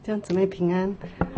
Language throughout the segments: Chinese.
弟兄姊妹平安。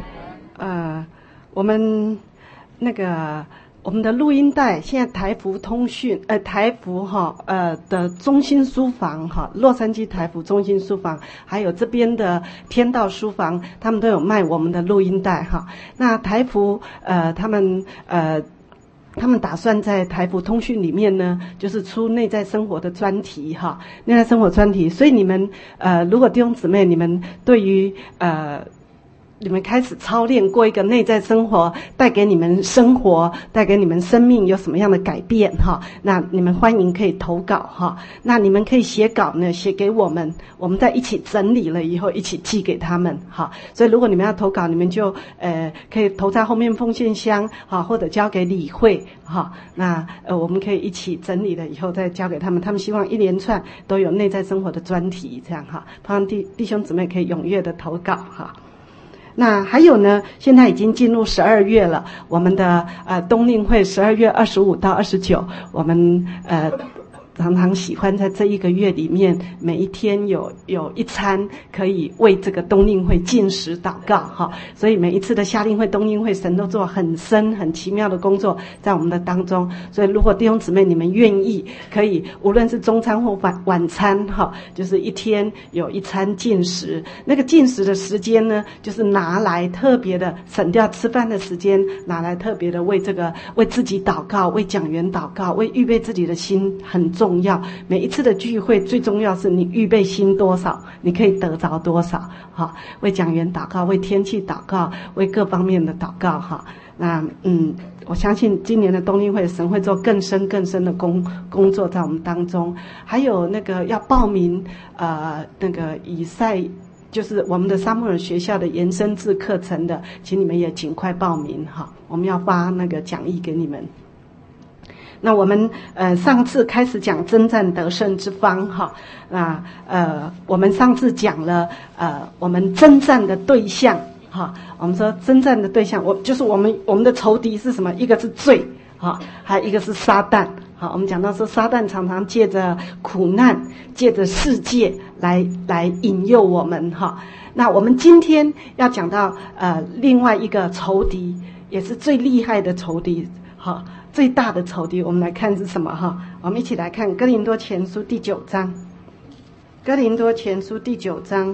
我们的录音带现在台福通讯台福的中心书房洛杉矶台福中心书房，还有这边的天道书房，他们都有卖我们的录音带那台福他们打算在台福通讯里面呢，就是出内在生活的专题内在生活专题。所以你们如果弟兄姊妹你们对于你们开始操练过一个内在生活，带给你们生活，带给你们生命有什么样的改变那你们欢迎可以投稿那你们可以写稿呢，写给我们，我们再一起整理了以后一起寄给他们所以如果你们要投稿，你们就可以投在后面奉献箱或者交给理会那我们可以一起整理了以后再交给他们。他们希望一连串都有内在生活的专题，这样希望弟兄姊妹可以踊跃的投稿那还有呢，现在已经进入12月了，我们的冬令会12月25到29，我们常常喜欢在这一个月里面，每一天有一餐可以为这个冬令会禁食祷告所以每一次的夏令会、冬令会，神都做很深很奇妙的工作在我们的当中。所以如果弟兄姊妹你们愿意，可以无论是中餐或晚餐就是一天有一餐禁食。那个禁食的时间呢，就是拿来特别的省掉吃饭的时间，拿来特别的为自己祷告，为讲员祷告，为预备自己的心很重要。每一次的聚会最重要是你预备心多少，你可以得着多少为讲员祷告，为天气祷告，为各方面的祷告那我相信今年的冬令会神会做更深更深的工作在我们当中。还有那个要报名那个以赛，就是我们的撒母耳学校的延伸制课程的，请你们也尽快报名我们要发那个讲义给你们。那我们上次开始讲征战得胜之方那我们上次讲了我们征战的对象我们说征战的对象，就是我们的仇敌是什么？一个是罪还有一个是撒旦我们讲到说撒旦常常借着苦难，借着世界来引诱我们那我们今天要讲到另外一个仇敌，也是最厉害的仇敌最大的仇敌，我们来看是什么我们一起来看哥林多前书第9章，哥林多前书第9章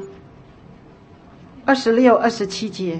26、27节。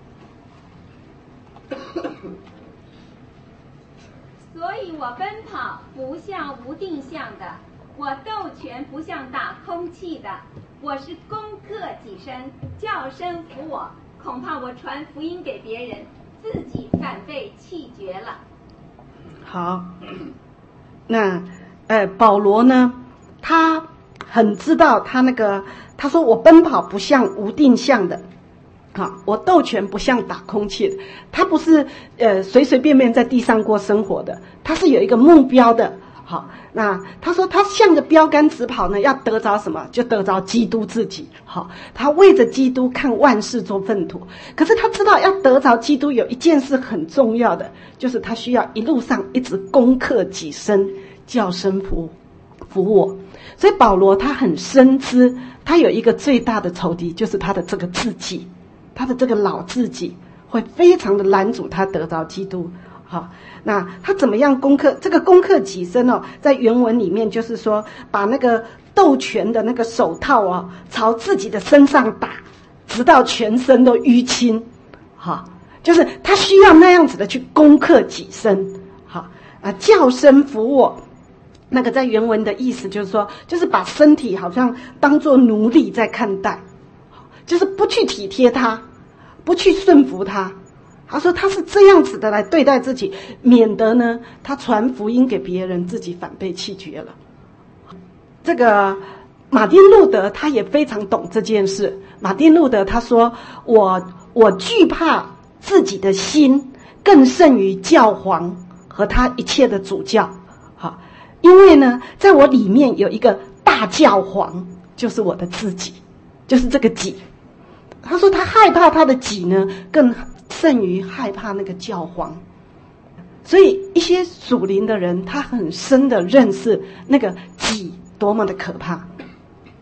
所以我奔跑不像无定向的，我斗拳不像打空气的，我是攻克己身，叫身服我，恐怕我传福音给别人，自己反被弃绝了。 好，那保罗呢，他很知道他说我奔跑不像无定向的我斗拳不像打空气的，他不是随随便便在地上过生活的，他是有一个目标的那他说他向着标杆直跑呢，要得着什么？就得着基督自己他为着基督看万事做粪土。可是他知道要得着基督有一件事很重要的，就是他需要一路上一直攻克己身，叫身服我。所以保罗他很深知，他有一个最大的仇敌，就是他的这个自己，他的这个老自己会非常的拦阻他得着基督那他怎么样攻克？这个攻克己身在原文里面就是说，把那个斗拳的那个手套朝自己的身上打，直到全身都淤青就是他需要那样子的去攻克己身叫身服我。那个在原文的意思就是说，就是把身体好像当作奴隶在看待，就是不去体贴他，不去顺服他。他说他是这样子的来对待自己，免得呢他传福音给别人，自己反被弃绝了。这个马丁路德他也非常懂这件事。马丁路德他说，我惧怕自己的心更胜于教皇和他一切的主教因为呢在我里面有一个大教皇，就是我的自己，就是这个己。他说他害怕他的己呢更胜于害怕那个教皇。所以一些属灵的人，他很深的认识那个己多么的可怕。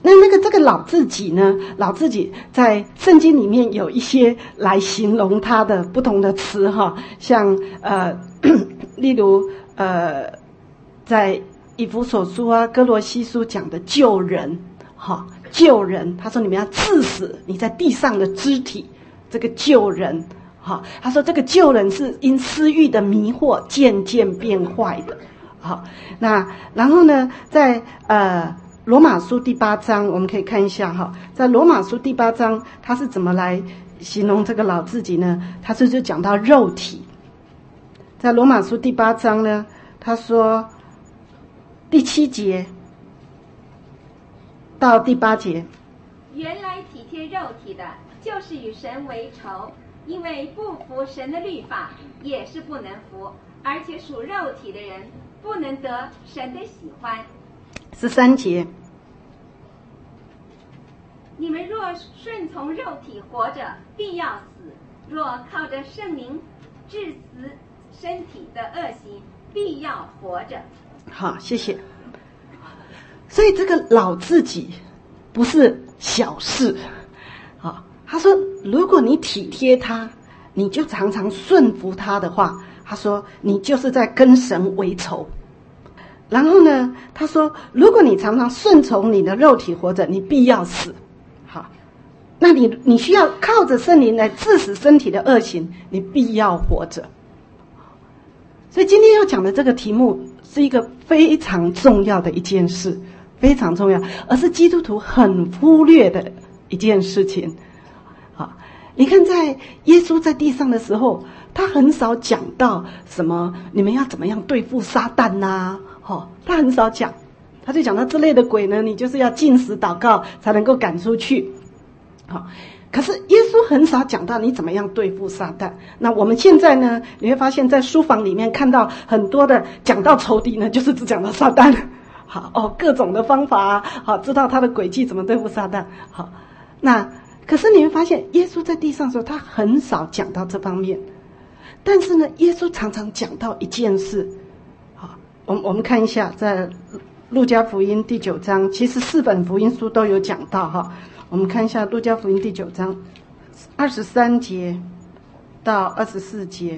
这个老自己呢，老自己在圣经里面有一些来形容他的不同的词哈，像例如在以弗所书啊、哥罗西书讲的救人哈，救人，他说你们要治死你在地上的肢体，这个救人哈，他说这个救人是因私欲的迷惑渐渐变坏的。好，那然后呢，在罗马书第8章，我们可以看一下哈，在罗马书第8章，他是怎么来形容这个老自己呢？他就讲到肉体，在罗马书第8章呢，他说第7节到第8节， 原来体贴肉体的，就是与神为仇，因为不服神的律法，也是不能服，而且属肉体的人不能得神的喜欢。 13节， 你们若顺从肉体活着，必要死；若靠着圣灵治死身体的恶行，必要活着。 好，谢谢。所以这个老自己不是小事。好，他说如果你体贴他，你就常常顺服他的话，他说你就是在跟神为仇。然后呢，他说如果你常常顺从你的肉体活着，你必要死。好，那你需要靠着圣灵来治死身体的恶行，你必要活着。所以今天要讲的这个题目是一个非常重要的一件事，非常重要，而是基督徒很忽略的一件事情。好，你看在耶稣在地上的时候，他很少讲到什么你们要怎么样对付撒旦啊，他很少讲，他就讲到这类的鬼呢，你就是要禁食祷告才能够赶出去。好，可是耶稣很少讲到你怎么样对付撒旦。那我们现在呢，你会发现在书房里面看到很多的讲到仇敌呢，就是只讲到撒旦。好各种的方法啊，好知道他的诡计怎么对付撒旦。好，那可是你会发现耶稣在地上的时候，他很少讲到这方面。但是呢，耶稣常常讲到一件事。好，我们看一下，在路加福音第9章，其实4本福音书都有讲到哈。我们看一下路加福音第9章23节到24节。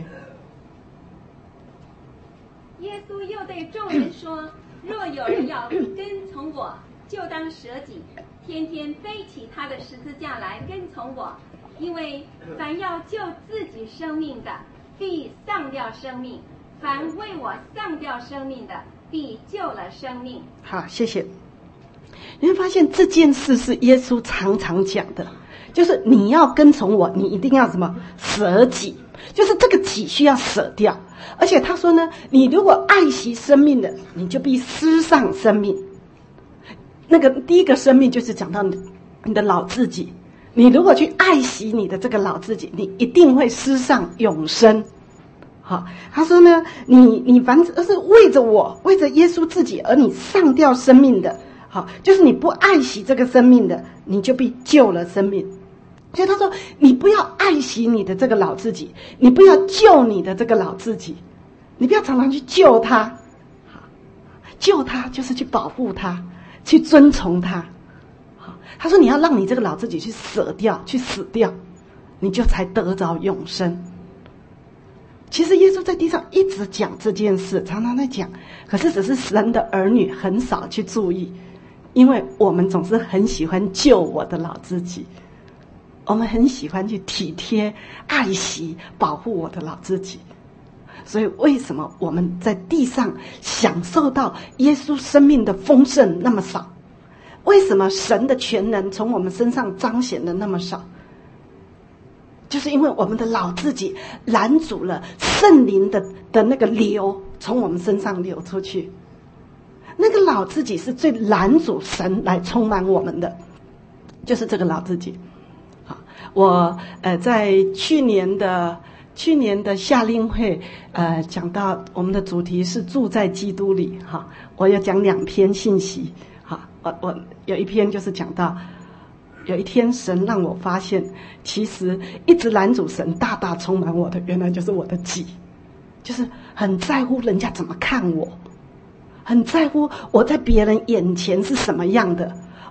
耶稣又对众人说，若有人要跟从我，就当舍己，天天背起他的十字架来跟从我。因为凡要救自己生命的，必丧掉生命；凡为我丧掉生命的，必救了生命。 好，谢谢。你会发现这件事是耶稣常常讲的，就是你要跟从我，你一定要什么？舍己，就是这个己需要舍掉。而且他说呢，你如果爱惜生命的，你就必失丧生命。那个第一个生命就是讲到你的老自己，你如果去爱惜你的这个老自己，你一定会失丧永生。好，他说呢，你凡是为着我，为着耶稣自己而你丧掉生命的，好，就是你不爱惜这个生命的，你就必救了生命。所以他说，你不要爱惜你的这个老自己，你不要救你的这个老自己，你不要常常去救他。救他就是去保护他，去遵从他。他说你要让你这个老自己去舍掉，去死掉，你就才得着永生。其实耶稣在地上一直讲这件事，常常在讲，可是只是神的儿女很少去注意，因为我们总是很喜欢救我的老自己，我们很喜欢去体贴、爱惜、保护我的老自己。所以为什么我们在地上享受到耶稣生命的丰盛那么少？为什么神的全能从我们身上彰显的那么少？就是因为我们的老自己拦阻了圣灵的那个流从我们身上流出去。那个老自己是最拦阻神来充满我们的，就是这个老自己。好，我在去年的夏令会讲到我们的主题是住在基督里。哈，我有讲2篇信息。好，我有一篇就是讲到，有一天神让我发现，其实一直拦阻神大大充满我的，原来就是我的己，就是很在乎人家怎么看我，很在乎我在别人眼前是什么样的，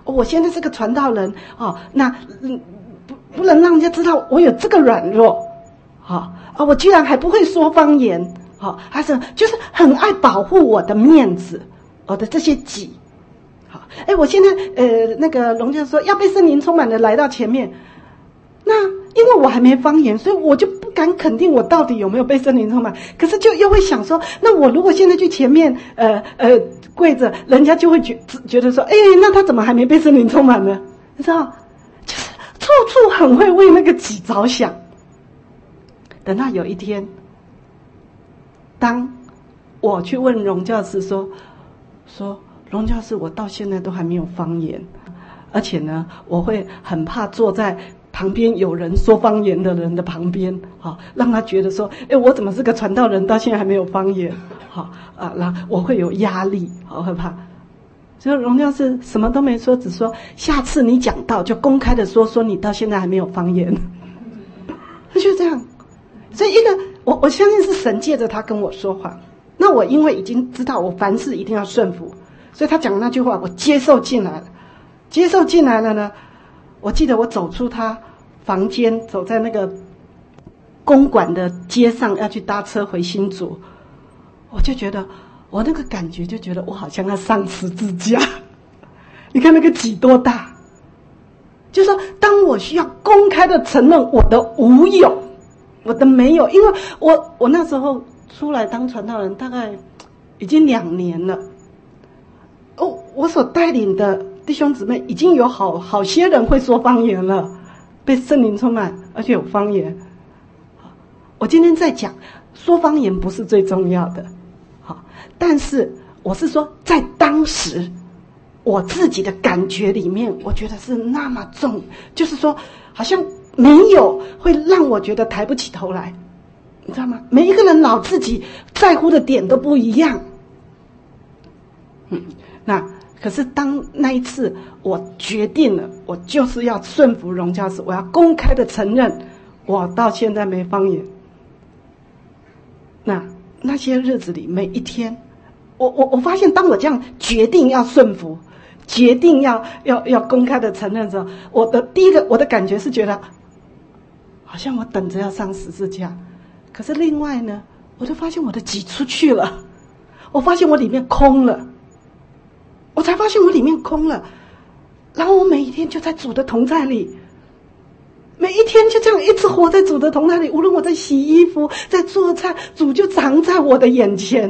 我现在是个传道人那不能让人家知道我有这个软弱我居然还不会说方言还是就是很爱保护我的面子，我的这些己。我现在那个龙教说要被圣灵充满的来到前面，那因为我还没方言，所以我就不敢肯定我到底有没有被圣灵充满。可是就又会想说，那我如果现在去前面跪着，人家就会觉得说，那他怎么还没被圣灵充满呢？你知道，就是处处很会为那个己着想。等到有一天，当我去问荣教师说荣教师，我到现在都还没有方言，而且呢，我会很怕坐在旁边有人说方言的人的旁边，让他觉得说，我怎么是个传道人，到现在还没有方言，然后我会有压力，好害怕。所以荣教师什么都没说，只说下次你讲到就公开的说你到现在还没有方言，他就这样。所以我相信是神借着他跟我说话。那我因为已经知道我凡事一定要顺服，所以他讲的那句话我接受进来了。接受进来了呢，我记得我走出他房间，走在那个公馆的街上要去搭车回新竹，我就觉得我那个感觉就觉得我好像要上十字架。你看那个己多大，就是说当我需要公开的承认我的无有，我的没有，因为我那时候出来当传道人大概已经2年了，我所带领的弟兄姊妹已经有好些人会说方言了，被圣灵充满，而且有方言。我今天在讲说方言不是最重要的，但是我是说在当时我自己的感觉里面，我觉得是那么重，就是说好像没有会让我觉得抬不起头来，你知道吗？每一个人老自己在乎的点都不一样。那可是当那一次我决定了，我就是要顺服荣教师，我要公开的承认我到现在没方言。那些日子里每一天，我发现当我这样决定要顺服，决定要公开的承认的时候，我的感觉是觉得好像我等着要上十字架。可是另外呢，我就发现我的己出去了，我发现我里面空了，我才发现我里面空了。然后我每一天就在主的同在里，每一天就这样一直活在主的同在里，无论我在洗衣服在做菜，主就藏在我的眼前。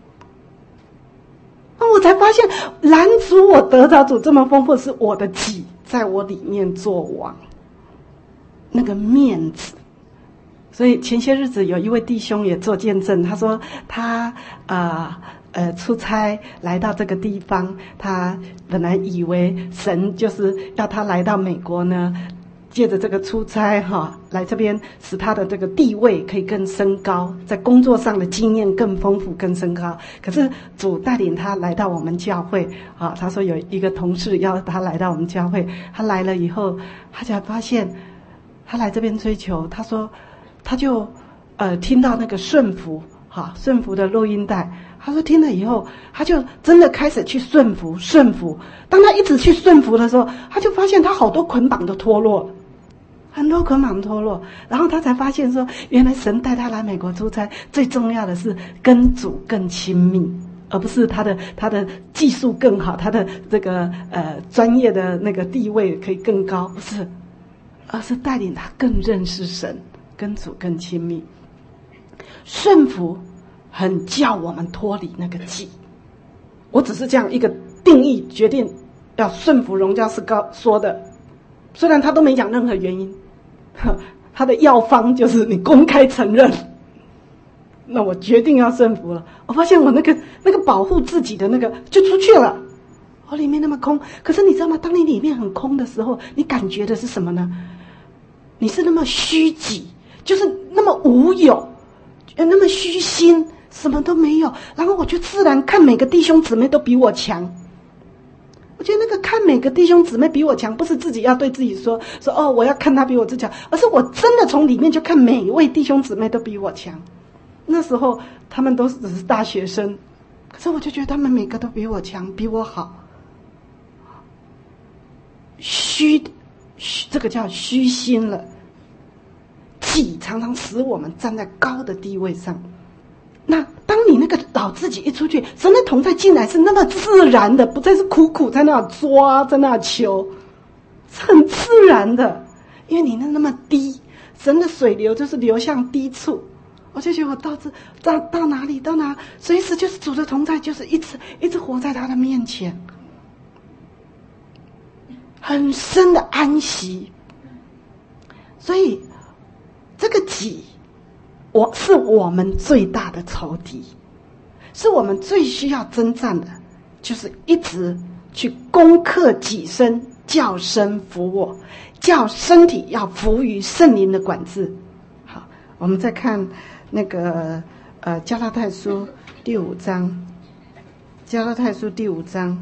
那我才发现拦阻我得着主这么丰富，是我的己在我里面做王，那个面子。所以前些日子有一位弟兄也做见证，他说他出差来到这个地方，他本来以为神就是要他来到美国呢，借着这个出差来这边使他的这个地位可以更升高，在工作上的经验更丰富更升高。可是主带领他来到我们教会他说有一个同事要他来到我们教会，他来了以后，他才发现他来这边追求，他说他就听到那个顺服的录音带，他说听了以后，他就真的开始去顺服。当他一直去顺服的时候，他就发现他好多捆绑都脱落了，很多捆绑脱落，然后他才发现说，原来神带他来美国出差，最重要的是跟主更亲密，而不是他的技术更好，他的这个专业的那个地位可以更高，不是，而是带领他更认识神，跟主更亲密。顺服很叫我们脱离那个己。我只是这样一个定义决定要顺服荣教师说的，虽然他都没讲任何原因，他的药方就是你公开承认。那我决定要顺服了，我发现我那个保护自己的那个就出去了，我里面那么空。可是你知道吗？当你里面很空的时候，你感觉的是什么呢？你是那么虚己，就是那么无有，那么虚心，什么都没有。然后我就自然看每个弟兄姊妹都比我强。我觉得那个看每个弟兄姊妹比我强，不是自己要对自己说我要看他比我自强，而是我真的从里面就看每一位弟兄姊妹都比我强。那时候他们都只是大学生，可是我就觉得他们每个都比我强，比我好。 这个叫虚心了。己常常使我们站在高的地位上。那当你那个老自己一出去，神的同在进来是那么自然的，不再是苦苦在那抓，在那求，是很自然的。因为你那么低，神的水流就是流向低处。我就觉得我到哪里到哪，随时就是主的同在，就是一直活在他的面前，很深的安息。所以这个己，是我们最大的仇敌，是我们最需要征战的，就是一直去攻克己身，叫身服我，叫身体要服于圣灵的管制。好，我们再看那个加拉太书第5章，加拉太书第5章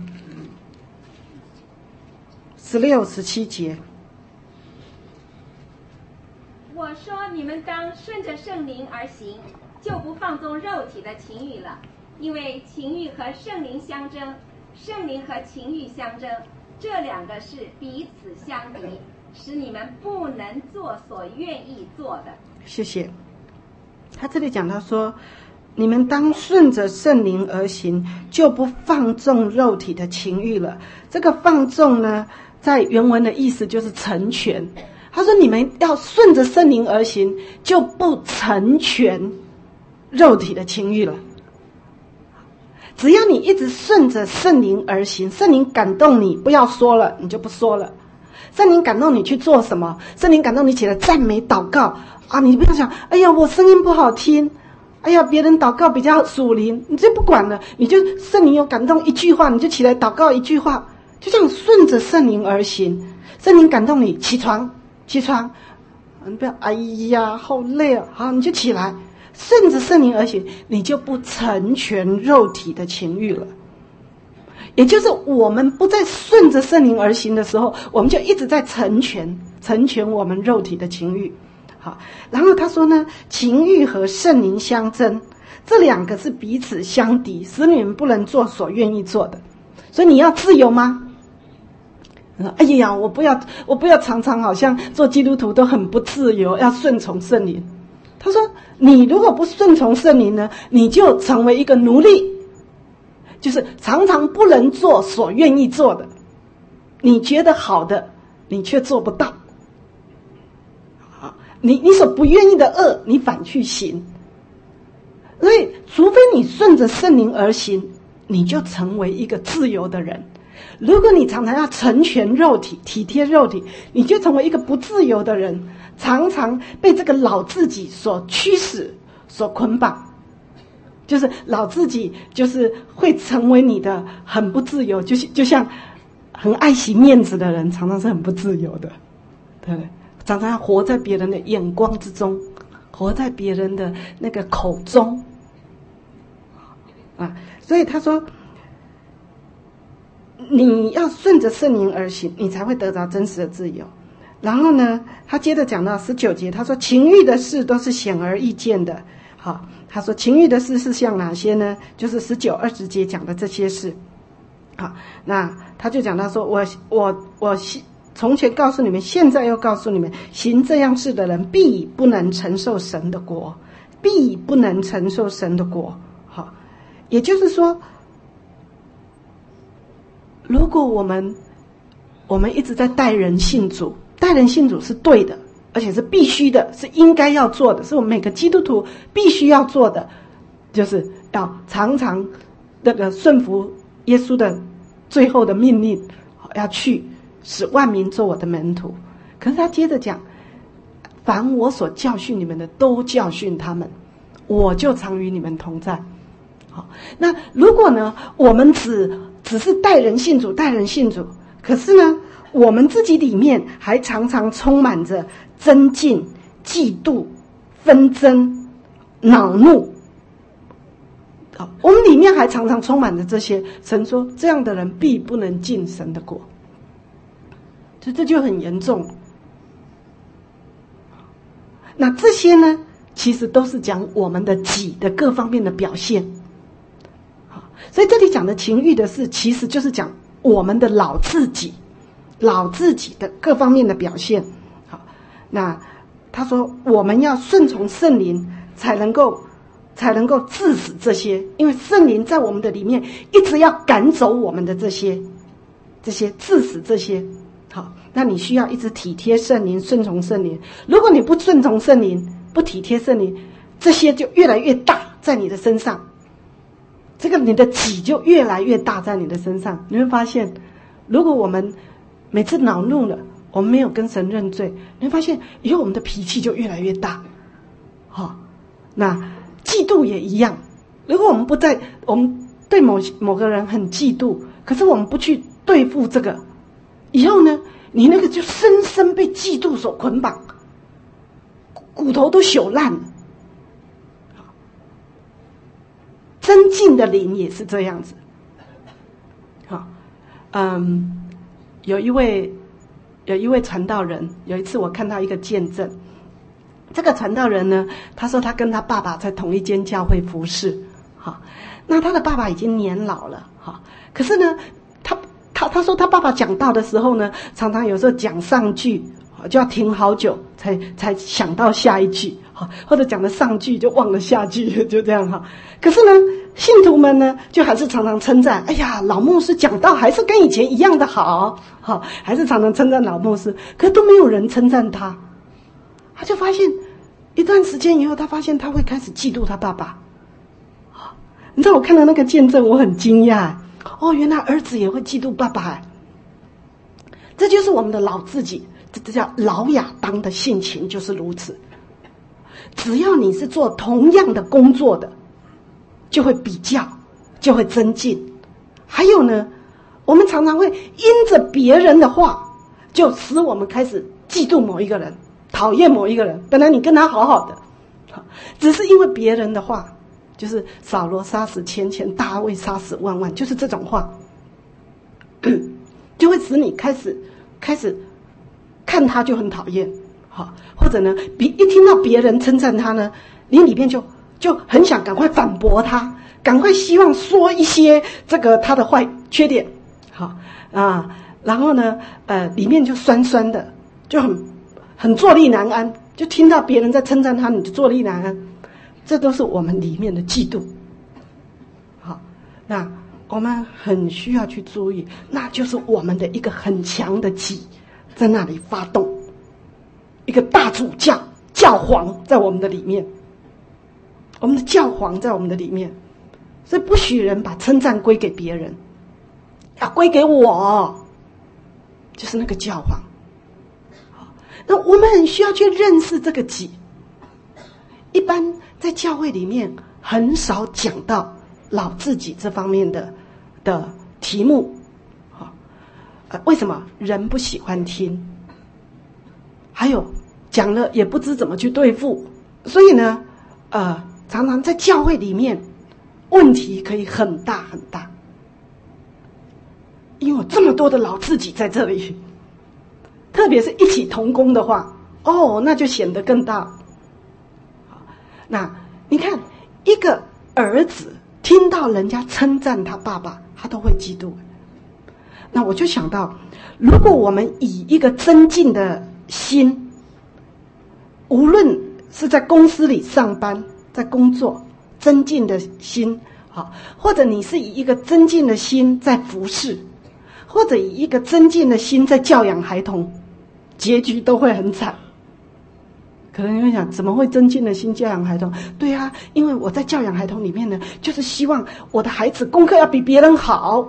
16、17节。 我说你们当顺着圣灵而行，就不放纵肉体的情欲了，因为情欲和圣灵相争，圣灵和情欲相争，这两个是彼此相敌，使你们不能做所愿意做的。 谢谢。他这里讲到说，你们当顺着圣灵而行，就不放纵肉体的情欲了。这个放纵呢，在原文的意思就是成全。他说你们要顺着圣灵而行，就不成全肉体的情欲了。只要你一直顺着圣灵而行，圣灵感动你不要说了，你就不说了。圣灵感动你去做什么，圣灵感动你起来赞美祷告啊，你不要想哎呀我声音不好听，哎呀别人祷告比较属灵，你就不管了，你就圣灵有感动一句话，你就起来祷告一句话，就这样顺着圣灵而行。圣灵感动你起床，你不要哎呀好累啊，好你就起来，顺着圣灵而行，你就不成全肉体的情欲了。也就是我们不再顺着圣灵而行的时候，我们就一直在成全我们肉体的情欲。好，然后他说呢，情欲和圣灵相争，这两个是彼此相敌，使你们不能做所愿意做的。所以你要自由吗？哎呀，我不要常常好像做基督徒都很不自由，要顺从圣灵。他说你如果不顺从圣灵呢，你就成为一个奴隶，就是常常不能做所愿意做的，你觉得好的你却做不到，你所不愿意的恶你反去行。所以除非你顺着圣灵而行，你就成为一个自由的人。如果你常常要成全肉体，体贴肉体，你就成为一个不自由的人，常常被这个老自己所驱使，所捆绑。就是老自己就是会成为你的很不自由，就像很爱惜面子的人常常是很不自由的，对不对？常常要活在别人的眼光之中，活在别人的那个口中啊。所以他说你要顺着圣灵而行，你才会得着真实的自由。然后呢，他接着讲到19节，他说情欲的事都是显而易见的。好，他说情欲的事是像哪些呢？就是19、20节讲的这些事。好，那他就讲到说，我从前告诉你们，现在又告诉你们，行这样事的人必不能承受神的国，必不能承受神的国。好，也就是说，如果我们一直在带人信主，带人信主是对的，而且是必须的，是应该要做的，是我们每个基督徒必须要做的，就是要常常那个顺服耶稣的最后的命令，要去使万民做我的门徒。可是他接着讲，凡我所教训你们的，都教训他们，我就常与你们同在。好，那如果呢，我们只是带人信主，可是呢，我们自己里面还常常充满着争竞、嫉妒、纷争、恼怒。我们里面还常常充满着这些，神说这样的人必不能进神的国。这就很严重。那这些呢，其实都是讲我们的己的各方面的表现。所以这里讲的情欲的事，其实就是讲我们的老自己， 老自己的各方面的表现。好，那他说我们要顺从圣灵才能够治死这些，因为圣灵在我们的里面一直要赶走我们的这些治死这些。好，那你需要一直体贴圣灵，顺从圣灵。如果你不顺从圣灵，不体贴圣灵，这些就越来越大在你的身上，这个你的己就越来越大在你的身上。你会发现，如果我们每次恼怒了，我们没有跟神认罪，你会发现以后我们的脾气就越来越大。好，那嫉妒也一样。如果我们对某个人很嫉妒，可是我们不去对付这个，以后呢，你那个就深深被嫉妒所捆绑，骨头都朽烂了。增进的灵也是这样子。好，有一位传道人，有一次我看到一个见证。这个传道人呢，他说他跟他爸爸在同一间教会服侍。好，那他的爸爸已经年老了。好，可是呢，他说他爸爸讲道的时候呢，常常有时候讲上句就要停好久才想到下一句，或者讲了上句就忘了下句，就这样哈。可是呢，信徒们呢就还是常常称赞，哎呀，老牧师讲道还是跟以前一样的好，还是常常称赞老牧师，可是都没有人称赞他。他就发现一段时间以后，他发现他会开始嫉妒他爸爸。你知道我看到那个见证，我很惊讶。原来儿子也会嫉妒爸爸。这就是我们的老自己，这叫老亚当的性情，就是如此。只要你是做同样的工作的，就会比较，就会增进。还有呢，我们常常会因着别人的话，就使我们开始嫉妒某一个人，讨厌某一个人。本来你跟他好好的，只是因为别人的话，就是扫罗杀死千千，大卫杀死万万，就是这种话，就会使你开始看他就很讨厌。或者呢，一听到别人称赞他呢，你里面就很想赶快反驳他，赶快希望说一些这个他的坏缺点。然后呢，里面就酸酸的，就很坐立难安，就听到别人在称赞他，你就坐立难安。这都是我们里面的嫉妒。好，那我们很需要去注意，那就是我们的一个很强的己在那里发动，一个大主教皇在我们的里面，我们的教皇在我们的里面，所以不许人把称赞归给别人，要归给我，就是那个教皇。好，那我们很需要去认识这个己。一般在教会里面很少讲到老自己这方面的题目。为什么？人不喜欢听，还有讲了也不知怎么去对付，所以呢，常常在教会里面问题可以很大很大，因为有这么多的老自己在这里，特别是一起同工的话，那就显得更大。那你看，一个儿子听到人家称赞他爸爸，他都会嫉妒。那我就想到，如果我们以一个增进的心，无论是在公司里上班，在工作，增进的心，或者你是以一个增进的心在服侍，或者以一个增进的心在教养孩童，结局都会很惨。可能你会想，怎么会增进的心教养孩童？对啊，因为我在教养孩童里面呢，就是希望我的孩子功课要比别人好，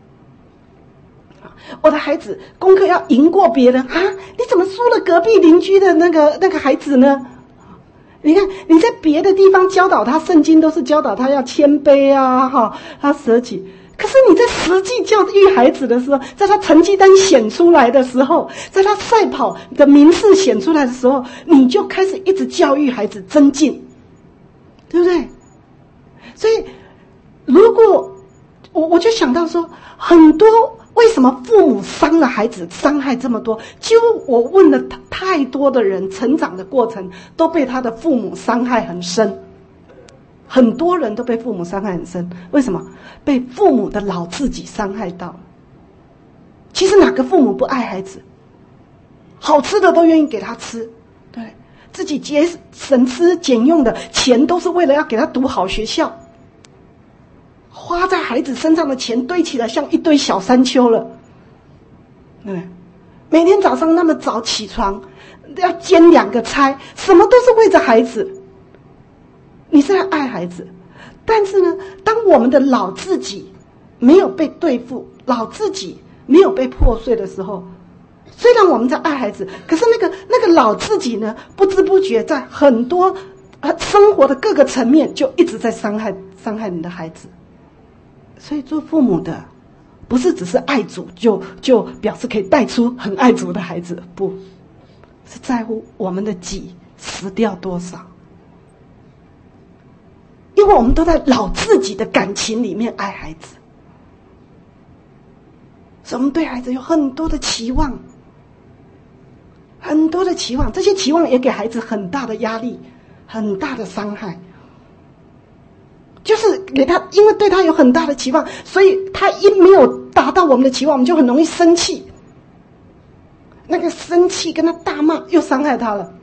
我的孩子功课要赢过别人啊！你怎么输了隔壁邻居的那个孩子呢？你看你在别的地方教导他圣经，都是教导他要谦卑啊，他舍己。可是你在实际教育孩子的时候，在他成绩单显出来的时候，在他赛跑的名次显出来的时候，你就开始一直教育孩子增进，对不对？所以如果我就想到说，很多为什么父母伤了孩子，伤害这么多？几乎我问了太多的人，成长的过程都被他的父母伤害很深。很多人都被父母伤害很深，为什么？被父母的老自己伤害到了， 其实哪个父母不爱孩子？好吃的都愿意给他吃，对，自己省吃俭用的钱都是为了要给他读好学校，花在孩子身上的钱堆起来像一堆小山丘了。对，每天早上那么早起床，要煎2个菜，什么都是为着孩子。你是在爱孩子，但是呢，当我们的老自己没有被对付，老自己没有被破碎的时候，虽然我们在爱孩子，可是那个老自己呢，不知不觉在很多生活的各个层面就一直在伤害你的孩子。所以做父母的不是只是爱主就表示可以带出很爱主的孩子，不是在乎我们的己死掉多少。因为我们都在老自己的感情里面爱孩子，所以我们对孩子有很多的期望，很多的期望，这些期望也给孩子很大的压力，很大的伤害。就是给他，因为对他有很大的期望，所以他一没有达到我们的期望，我们就很容易生气。那个生气跟他大骂，又伤害他了。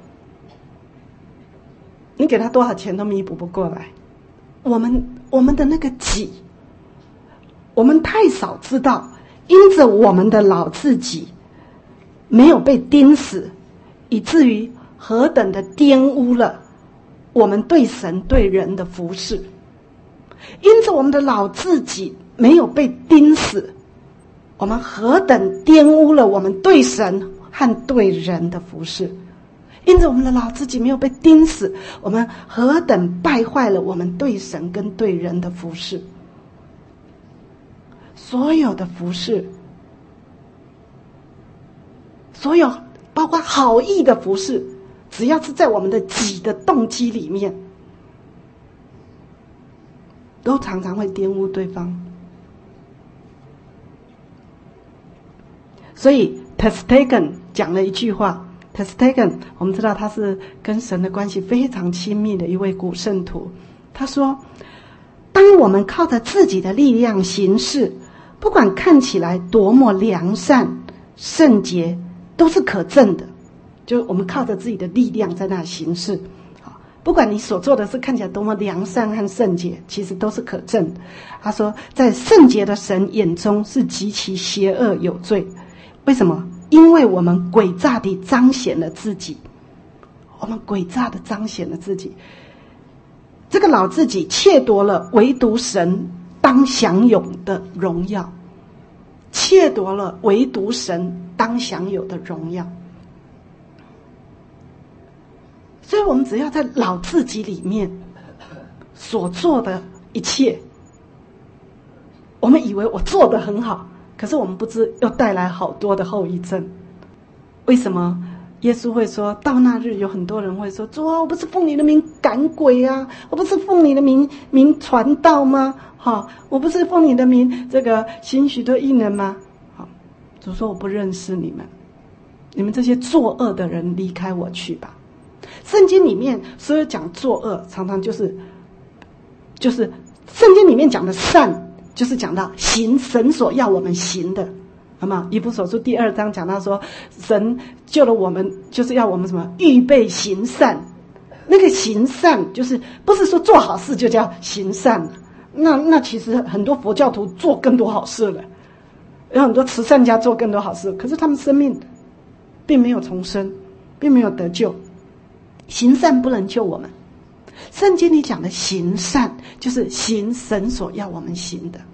你给他多少钱都弥补不过来。我们的那个己，我们太少知道，因着我们的老自己没有被钉死，以至于何等的玷污了我们对神对人的服事。因着我们的老自己没有被钉死，我们何等玷污了我们对神和对人的服事。因着我们的老自己没有被钉死，我们何等败坏了我们对神跟对人的服事。所有的服事，所有包括好意的服事，只要是在我们的己的动机里面，都常常会玷污对方。所以 Tersteegen 讲了一句话， Tersteegen 我们知道他是跟神的关系非常亲密的一位古圣徒。他说，当我们靠着自己的力量行事，不管看起来多么良善圣洁，都是可憎的。就我们靠着自己的力量在那行事，不管你所做的事看起来多么良善和圣洁，其实都是可憎的。他说，在圣洁的神眼中是极其邪恶有罪。为什么？因为我们诡诈地彰显了自己，我们诡诈地彰显了自己。这个老自己窃夺了唯独神当享有的荣耀，窃夺了唯独神当享有的荣耀。所以我们只要在老自己里面所做的一切，我们以为我做得很好，可是我们不知又带来好多的后遗症。为什么耶稣会说到那日有很多人会说，主啊，我不是奉你的名赶鬼啊，我不是奉你的名传道吗？我不是奉你的名这个行许多异能吗？主说，我不认识你们，你们这些作恶的人，离开我去吧。圣经里面所有讲作恶，常常就是圣经里面讲的善，就是讲到行神所要我们行的，好吗？以弗所书第2章讲到说，神救了我们，就是要我们什么？预备行善。那个行善就是不是说做好事就叫行善，那其实很多佛教徒做更多好事了，有很多慈善家做更多好事，可是他们生命并没有重生，并没有得救。行善不能救我们，圣经里讲的行善就是行神所要我们行的。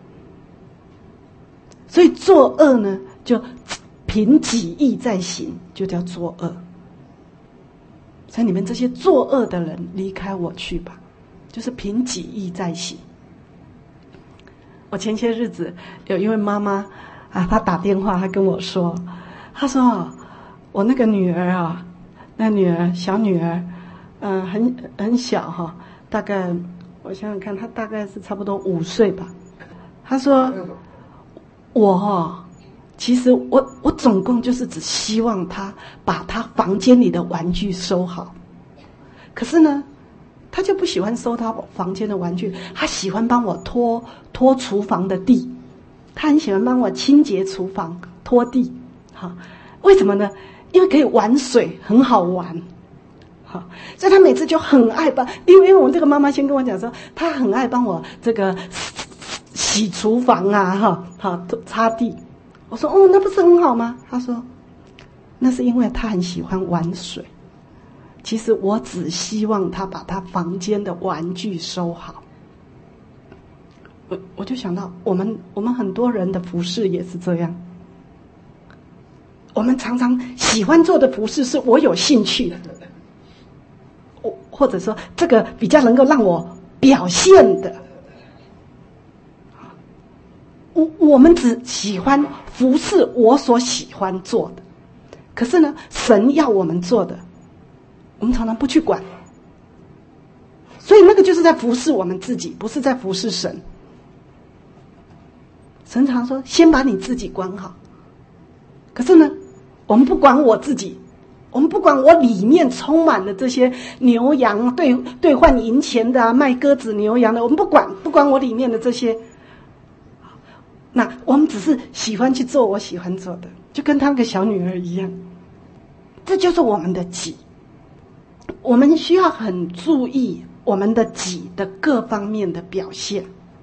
所以作恶呢，就凭己意在行，就叫作恶。所以你们这些作恶的人，离开我去吧，就是凭己意在行。我前些日子有一位妈妈她打电话，她跟我说，她说我那个女儿啊，那女儿小女儿，很小大概我想想看，她大概是差不多5岁吧。她说我其实我总共就是只希望她把她房间里的玩具收好，可是呢，她就不喜欢收她房间的玩具，她喜欢帮我拖厨房的地，她很喜欢帮我清洁厨房， 拖地，好，为什么呢？因为可以玩水，很好玩，好，所以他每次就很爱帮，因为我这个妈妈先跟我讲说，她很爱帮我这个洗厨房啊，哈，好擦地。我说哦，那不是很好吗？她说，那是因为她很喜欢玩水。其实我只希望她把她房间的玩具收好。我就想到，我们很多人的服事也是这样。我们常常喜欢做的服事是我有兴趣的，或者说这个比较能够让我表现的。我们只喜欢服事我所喜欢做的，可是呢，神要我们做的，我们常常不去管，所以那个就是在服事我们自己，不是在服事神。神常说，先把你自己管好。可是呢，我们不管我自己，我们不管我里面充满了这些牛羊兑换银钱的啊，卖鸽子牛羊的，我们不管我里面的这些。那我们只是喜欢去做我喜欢做的，就跟他那个小女儿一样。这就是我们的己。我们需要很注意我们的己的各方面的表现。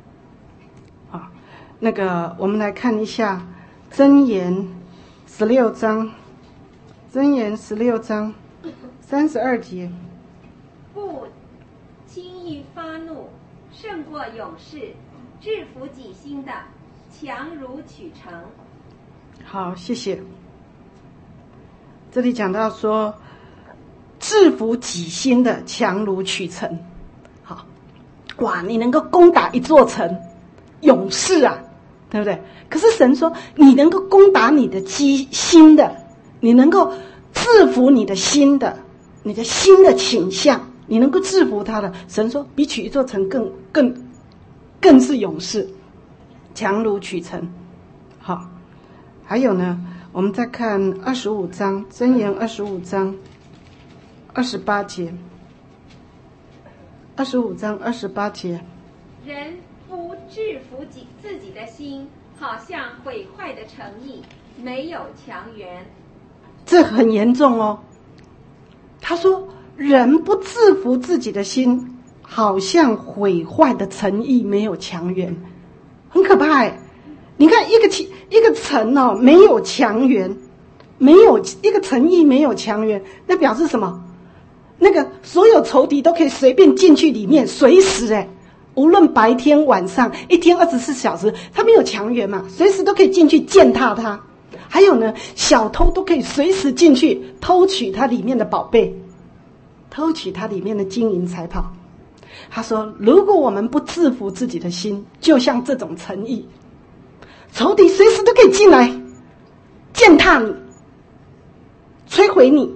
那个我们来看一下箴言16章，箴言16章32节。 不轻易发怒，胜过勇士；制服己心的，强如取成。 好，谢谢。这里讲到说，制服己心的，强如取成。好，哇，你能够攻打一座城，勇士啊，对不对？可是神说，你能够攻打你的心的，你能够制服你的心的，你的心的倾向，你能够制服他的。神说，比取一座城更是勇士，强如取成。好，还有呢，我们再看25章，箴言25章28节。25章28节。 人不制服自己的心，好像毁坏的诚意，没有强援。 这很严重哦。他说，人不制服自己的心，好像毁坏的诚意，没有强援，很可怕哎。你看一个城哦，没有强援，没有一个诚意，没有强援，那表示什么？那个所有仇敌都可以随便进去里面，随时哎，无论白天晚上，一天24小时，他没有强援嘛，随时都可以进去践踏他。还有呢，小偷都可以随时进去偷取他里面的宝贝，偷取他里面的金银财宝。他说，如果我们不制服自己的心，就像这种诚意，仇敌随时都可以进来践踏你，摧毁你，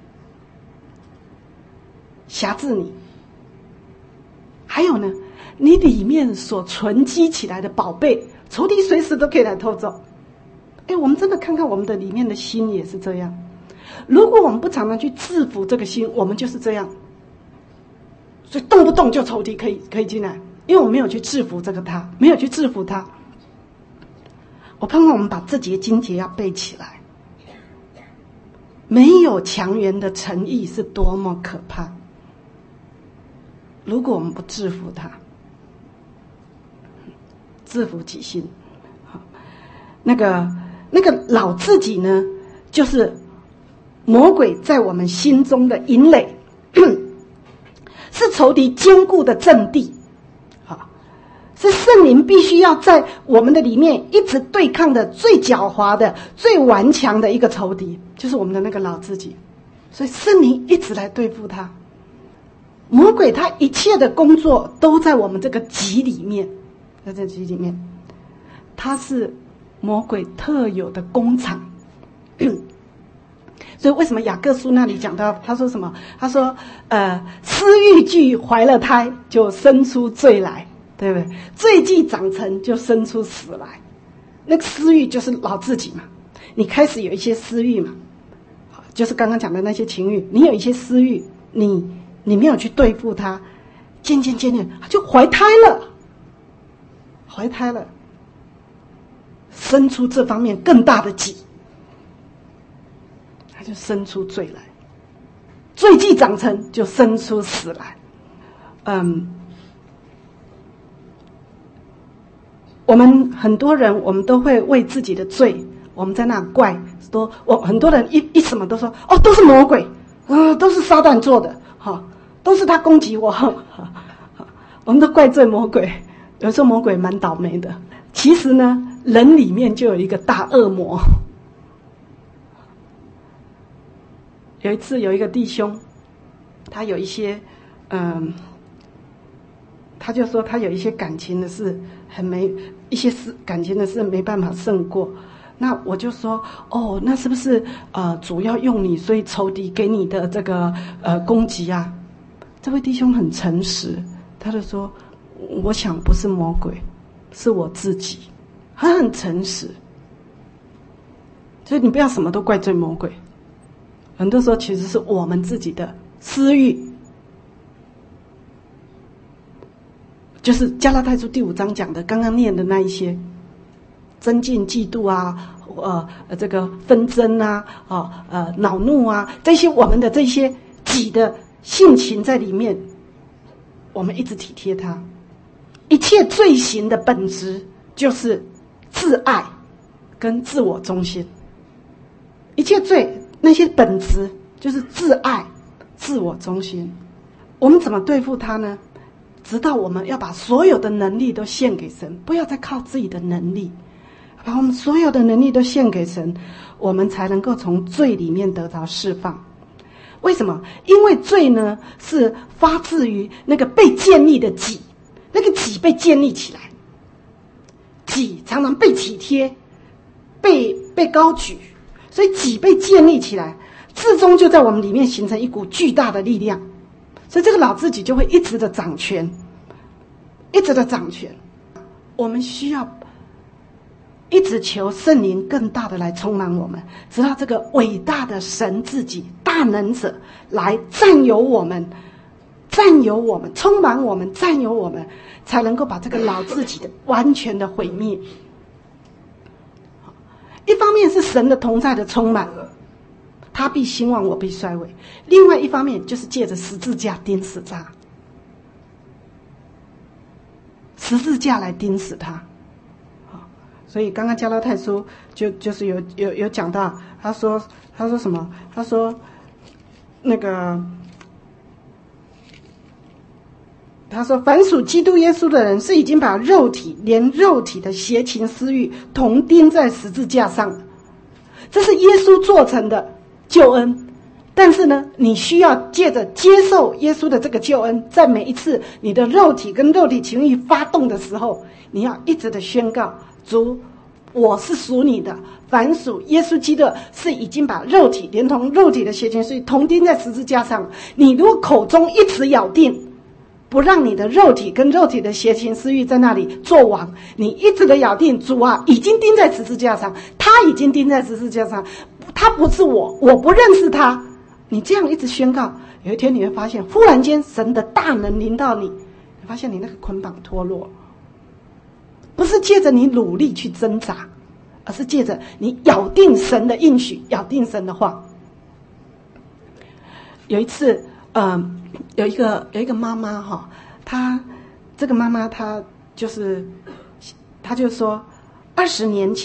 辖制你。还有呢，你里面所存积起来的宝贝，仇敌随时都可以来偷走。我们真的看看我们的里面的心也是这样。如果我们不常常去制服这个心，我们就是这样，所以动不动就仇敌可以进来，因为我们没有去制服这个他，没有去制服他。我盼望我们把这节经节要背起来。没有强援的诚意是多么可怕。如果我们不制服他，制服己心，那个老自己呢，就是魔鬼在我们心中的营垒，是仇敌坚固的阵地，是圣灵必须要在我们的里面一直对抗的最狡猾的、最顽强的一个仇敌，就是我们的那个老自己。所以圣灵一直来对付他。魔鬼他一切的工作都在我们这个己里面，在这己里面，他是魔鬼特有的工厂。所以为什么雅各书那里讲到，他说什么？他说私欲既怀了胎，就生出罪来，对不对？罪既长成，就生出死来。那个私欲就是老自己嘛，你开始有一些私欲嘛，就是刚刚讲的那些情欲，你有一些私欲，你没有去对付它，渐渐就怀胎了，怀胎了。 生出这方面更大的己，他就生出罪来。罪既长成，就生出死来。我们很多人，我们都会为自己的罪，我们在那怪，说很多人一什么都说，哦，都是魔鬼，都是撒旦做的，都是他攻击我，我们都怪罪魔鬼。有时候魔鬼蛮倒霉的，其实呢，人里面就有一个大恶魔。有一次有一个弟兄，他有一些他就说他有一些感情的事感情的事没办法胜过。那我就说，哦，那是不是主要用你，所以仇敌给你的这个攻击啊？这位弟兄很诚实，他就说，我想不是魔鬼，是我自己。他很诚实，所以你不要什么都怪罪魔鬼。很多时候其实是我们自己的私欲，就是加拉太书第5章讲的，刚刚念的那一些争竞、嫉妒啊，这个纷争啊，恼怒啊，这些我们的这些己的性情在里面，我们一直体贴它。一切罪行的本质就是自爱跟自我中心。一切罪那些本质就是自爱、自我中心。我们怎么对付它呢？直到我们要把所有的能力都献给神，不要再靠自己的能力，把我们所有的能力都献给神，我们才能够从罪里面得到释放。为什么？因为罪呢，是发自于那个被建立的己，那个己被建立起来，己常常被体贴，被高举，所以己被建立起来，至终就在我们里面形成一股巨大的力量。所以这个老自己就会一直的掌权，一直的掌权。我们需要一直求圣灵更大的来充满我们，直到这个伟大的神自己大能者来占有我们，充满我们，占有我们，才能够把这个老自己的完全的毁灭。一方面是神的同在的充满，他必兴旺，我必衰微；另外一方面就是借着十字架钉死他，十字架来钉死他。所以刚刚加拉太书就是有讲到，他说什么？他说那个，他说凡属基督耶稣的人，是已经把连肉体的邪情私欲同钉在十字架上了。这是耶稣做成的救恩，但是呢，你需要借着接受耶稣的这个救恩，在每一次你的肉体跟肉体情欲发动的时候，你要一直的宣告，主，我是属你的，凡属耶稣基督是已经把肉体连同肉体的邪情私欲同钉在十字架上。你如果口中一直咬定，不让你的肉体跟肉体的邪情私欲在那里做王，你一直的咬定，主啊，已经钉在十字架上，他已经钉在十字架上，他不是我不认识他。你这样一直宣告，有一天你会发现，忽然间神的大能临到你，你发现你那个捆绑脱落，不是借着你努力去挣扎，而是借着你咬定神的应许，咬定神的话。有一次有一个妈妈哈，这个妈妈她就说20年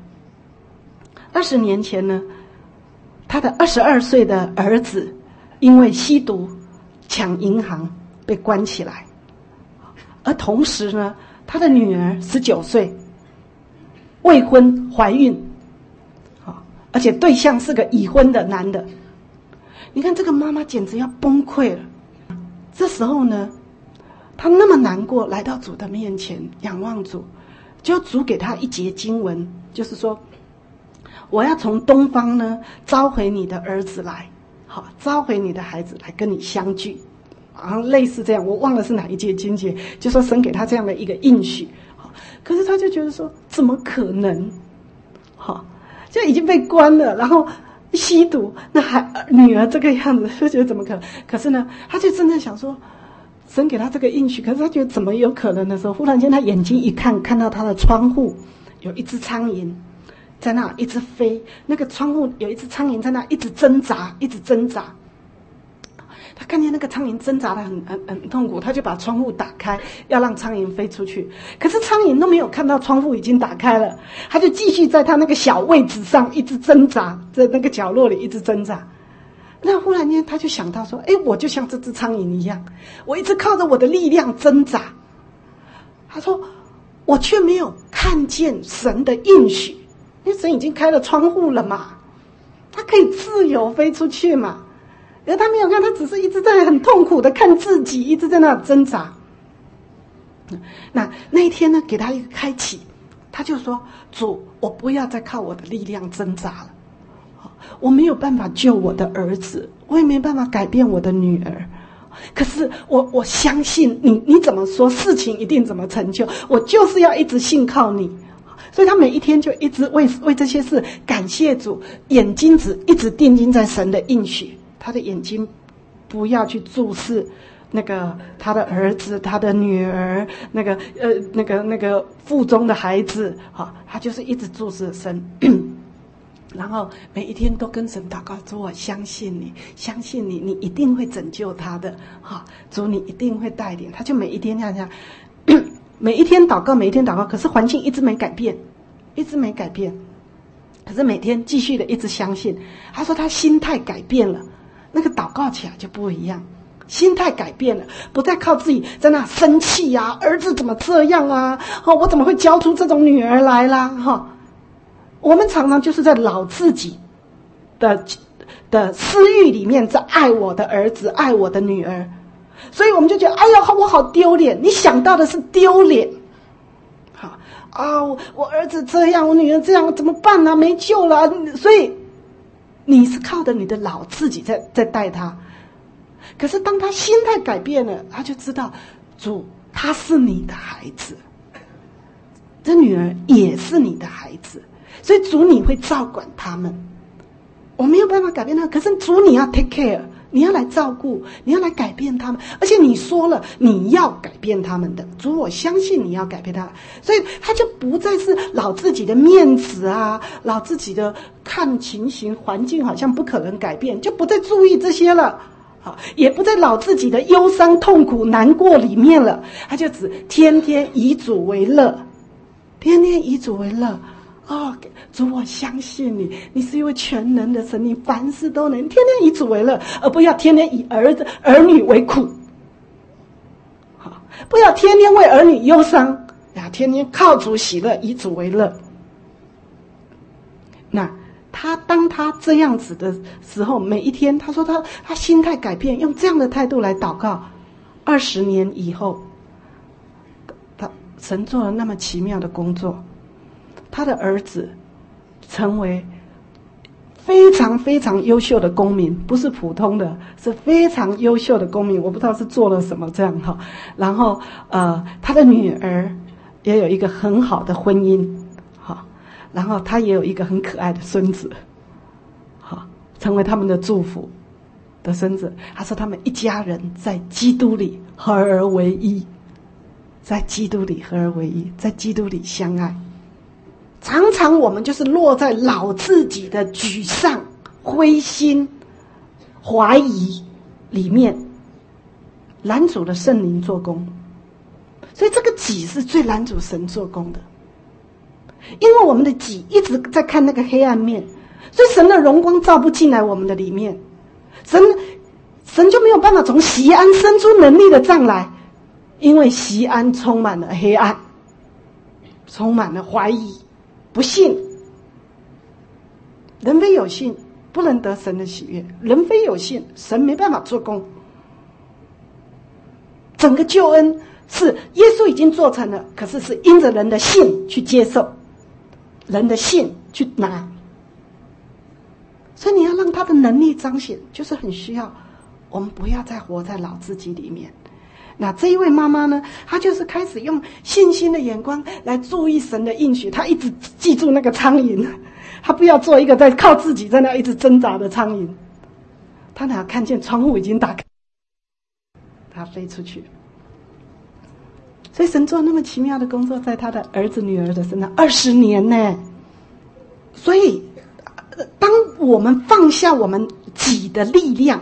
前呢，她的22岁的儿子因为吸毒抢银行被关起来，而同时呢，她的女儿19岁未婚怀孕，而且对象是个已婚的男的。你看这个妈妈简直要崩溃了。这时候呢，她那么难过，来到主的面前仰望主，就主给她一节经文，就是说，我要从东方呢召回你的儿子来，召回你的孩子来跟你相聚，好像类似这样，我忘了是哪一节经节，就说神给他这样的一个应许。可是他就觉得说，怎么可能？就已经被关了，然后吸毒，那女儿这个样子，就觉得怎么可能？可是呢，他就真的想说，神给他这个应许，可是他觉得怎么有可能的时候，忽然间他眼睛一看，看到他的窗户有一只苍蝇在那一直飞，那个窗户有一只苍蝇在那一直挣扎，一直挣扎。他看见那个苍蝇挣扎得很痛苦，他就把窗户打开，要让苍蝇飞出去。可是苍蝇都没有看到窗户已经打开了，他就继续在他那个小位置上一直挣扎，在那个角落里一直挣扎。那忽然间他就想到说，我就像这只苍蝇一样，我一直靠着我的力量挣扎。他说我却没有看见神的应许，因为神已经开了窗户了嘛，他可以自由飞出去嘛。而他没有看，他只是一直在很痛苦的看自己，一直在那挣扎。那一天呢，给他一个开启，他就说：主，我不要再靠我的力量挣扎了，我没有办法救我的儿子，我也没办法改变我的女儿，可是我相信你怎么说，事情一定怎么成就，我就是要一直信靠你。所以他每一天就一直为这些事感谢主，眼睛只一直定睛在神的应许，他的眼睛不要去注视那个他的儿子、他的女儿、那个腹中的孩子，他就是一直注视神。然后每一天都跟神祷告，主，我相信你，相信你，你一定会拯救他的，主，你一定会带领他。就每一天这样每一天祷告，每一天祷告，可是环境一直没改变，一直没改变。可是每天继续的一直相信。他说他心态改变了，那个祷告起来就不一样，心态改变了，不再靠自己在那生气啊，儿子怎么这样啊，我怎么会教出这种女儿来啦，我们常常就是在老自己的私欲里面在爱我的儿子，爱我的女儿，所以我们就觉得，哎呀，我好丢脸。你想到的是丢脸，我儿子这样，我女儿这样，怎么办啊？没救了。所以你是靠着你的老自己在带他。可是当他心态改变了，他就知道，主，他是你的孩子，这女儿也是你的孩子。所以主，你会照管他们，我没有办法改变他们，可是主，你要 take care， 你要来照顾，你要来改变他们，而且你说了你要改变他们的，主，我相信你要改变他们。所以他就不再是老自己的面子啊，老自己的看情形环境好像不可能改变，就不再注意这些了，也不再老自己的忧伤痛苦难过里面了，他就只天天以主为乐，天天以主为乐。主，我相信你，你是一位全能的神，你凡事都能，天天以主为乐，而不要天天以儿女为苦。不要天天为儿女忧伤，天天靠主喜乐，以主为乐。那当他这样子的时候，每一天他说他心态改变，用这样的态度来祷告，20年以后，神做了那么奇妙的工作，他的儿子成为非常非常优秀的公民，不是普通的，是非常优秀的公民。我不知道是做了什么这样哈。然后他的女儿也有一个很好的婚姻，好，然后他也有一个很可爱的孙子，好，成为他们的祝福的孙子。他说他们一家人在基督里合而为一，在基督里合而为一，在基督里相爱。常常我们就是落在老自己的沮丧、灰心、怀疑里面，拦阻了圣灵做工。所以这个己是最拦阻神做工的，因为我们的己一直在看那个黑暗面，所以神的荣光照不进来我们的里面，神就没有办法从锡安生出能力的杖来，因为锡安充满了黑暗，充满了怀疑、不信。人非有信，不能得神的喜悦；人非有信，神没办法做工。整个救恩是耶稣已经做成了，可是是因着人的信去接受，人的信去拿。所以你要让他的能力彰显，就是很需要我们不要再活在老自己里面。那这一位妈妈呢，她就是开始用信心的眼光来注意神的应许，她一直记住那个苍蝇，她不要做一个在靠自己在那一直挣扎的苍蝇。她哪看见窗户已经打开，她飞出去。 所以神做那么奇妙的工作在他的儿子女儿的身上20年呢。所以当我们放下我们己的力量、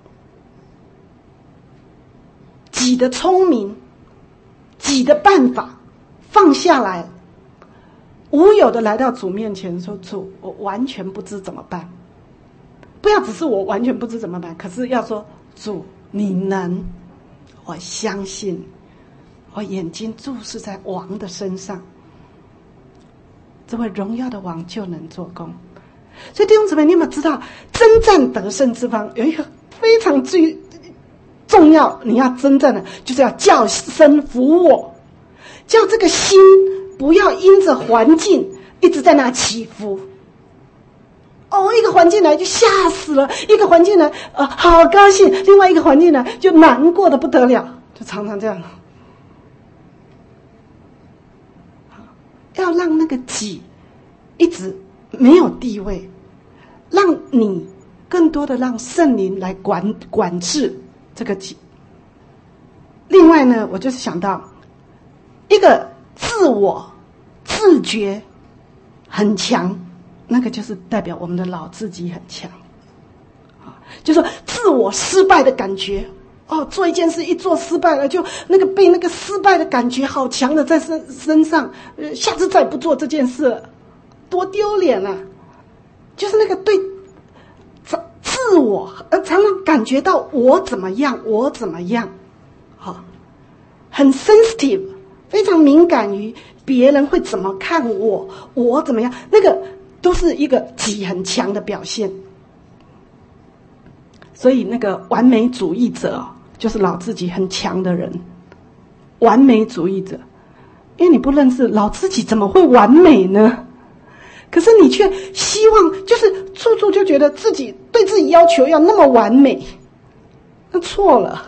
己的聪明、己的办法放下来，无有的来到主面前说，主，我完全不知怎么办。不要只是我完全不知怎么办，可是要说，主你能，我相信，我眼睛注视在王的身上，这位荣耀的王就能做工。所以弟兄姊妹，你有没有知道征战得胜之方有一个非常重要，你要征战的就是要叫声服我，叫这个心不要因着环境一直在那起伏。一个环境来就吓死了，一个环境来好高兴，另外一个环境来就难过的不得了，就常常这样。要让那个己一直没有地位，让你更多的让圣灵来管制这个己。另外呢，我就是想到一个自我自觉很强，那个就是代表我们的老自己很强，就说自我失败的感觉。做一件事一做失败了，就被那个失败的感觉好强的在身上，下次再也不做这件事了，多丢脸啊！就是那个对自我常常感觉到我怎么样，很 sensitive， 非常敏感于别人会怎么看我怎么样，那个都是一个己很强的表现。所以那个完美主义者就是老自己很强的人，完美主义者，因为你不认识老自己怎么会完美呢？可是你却希望就是处处就觉得自己对自己要求要那么完美，那错了。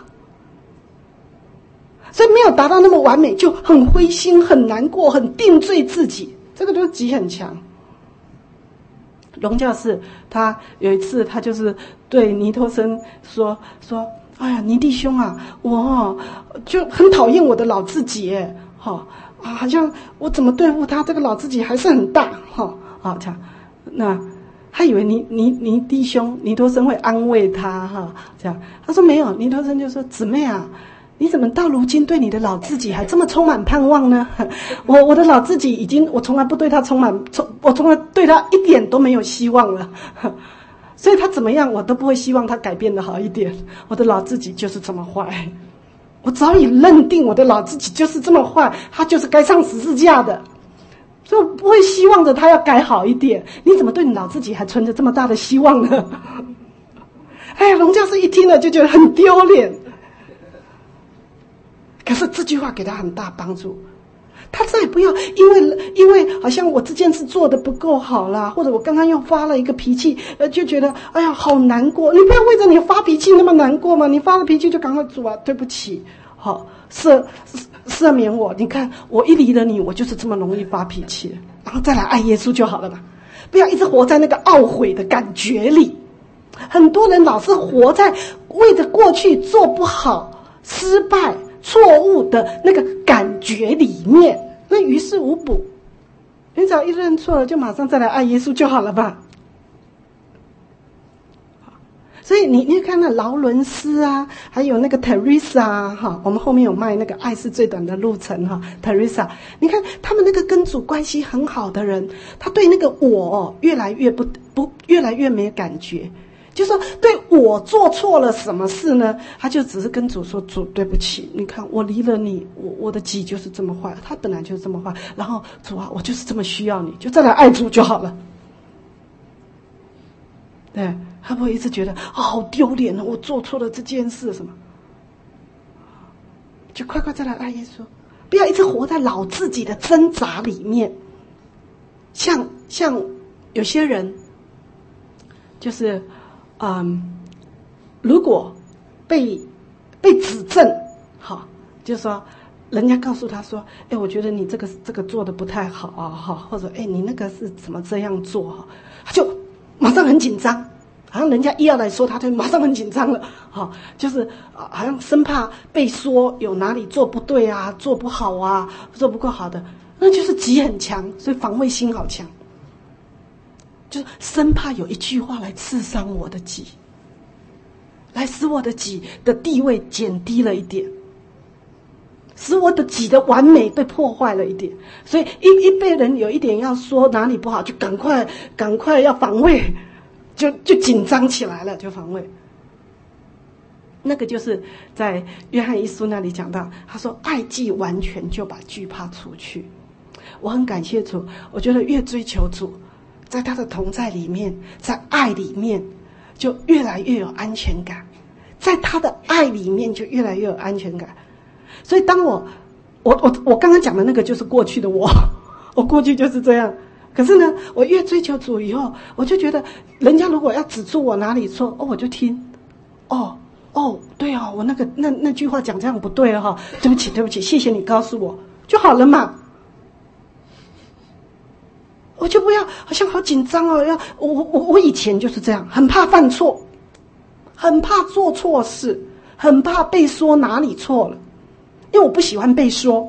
所以没有达到那么完美就很灰心很难过很定罪自己，这个都是己很强。龙教士他有一次他就是对尼托生说哎呀，尼弟兄啊，我就很讨厌我的老自己耶，好像我怎么对付他，这个老自己还是很大，这样。那他以为尼弟兄尼托生会安慰他，这样。他说没有，尼托生就说，姊妹啊，你怎么到如今对你的老自己还这么充满盼望呢？我的老自己已经，我从来不对他我从来对他一点都没有希望了。所以他怎么样我都不会希望他改变得好一点，我的老自己就是这么坏，我早已认定我的老自己就是这么坏，他就是该上十字架的，所以我不会希望着他要改好一点。你怎么对你老自己还存着这么大的希望呢？哎呀，龙教士一听了就觉得很丢脸，可是这句话给他很大帮助，他再也不要因为好像我这件事做得不够好啦，或者我刚刚又发了一个脾气，就觉得哎呀好难过。你不要为着你发脾气那么难过嘛，你发了脾气就赶快主啊，对不起，赦免我。你看我一离了你，我就是这么容易发脾气，然后再来爱耶稣就好了嘛。不要一直活在那个懊悔的感觉里。很多人老是活在为着过去做不好、失败、错误的那个感觉里面，那于事无补。你只要一认错了，就马上再来爱耶稣就好了吧。所以你看那劳伦斯啊，还有那个 Teresa 啊，我们后面有卖那个爱是最短的路程Teresa， 你看他们那个跟主关系很好的人，他对那个我越来越没感觉。就是说对我做错了什么事呢，他就只是跟主说，主对不起，你看我离了你，我的己就是这么坏，他本来就是这么坏，然后主啊，我就是这么需要你，就再来爱主就好了。对，他不会一直觉得好丢脸，我做错了这件事什么，就快快再来爱耶稣，不要一直活在老自己的挣扎里面。像有些人就是如果被指正，就是说人家告诉他说，我觉得你这个做的不太好或者你那个是怎么这样做，他就马上很紧张， 好像人家一要来说，他就马上很紧张了，就是好像生怕被说有哪里做不对啊，做不好啊，做不够好的，那就是己很强，所以防卫心好强，就是生怕有一句话来刺伤我的己，来使我的己的地位减低了一点，使我的己的完美被破坏了一点，所以一被人有一点要说哪里不好，就赶快要防卫，就紧张起来了，就防卫。那个就是在约翰一书那里讲到，他说爱既完全，就把惧怕除去。我很感谢主，我觉得越追求主，在他的同在里面，在爱里面就越来越有安全感，在他的爱里面就越来越有安全感。所以当我刚刚讲的那个就是过去的我过去就是这样。可是呢，我越追求主以后，我就觉得人家如果要指出我哪里错，我就听，对哦，我那句话讲这样不对哦，对不起，谢谢你告诉我就好了嘛。我就不要好像好紧张哦，我以前就是这样，很怕犯错，很怕做错事，很怕被说哪里错了，因为我不喜欢被说。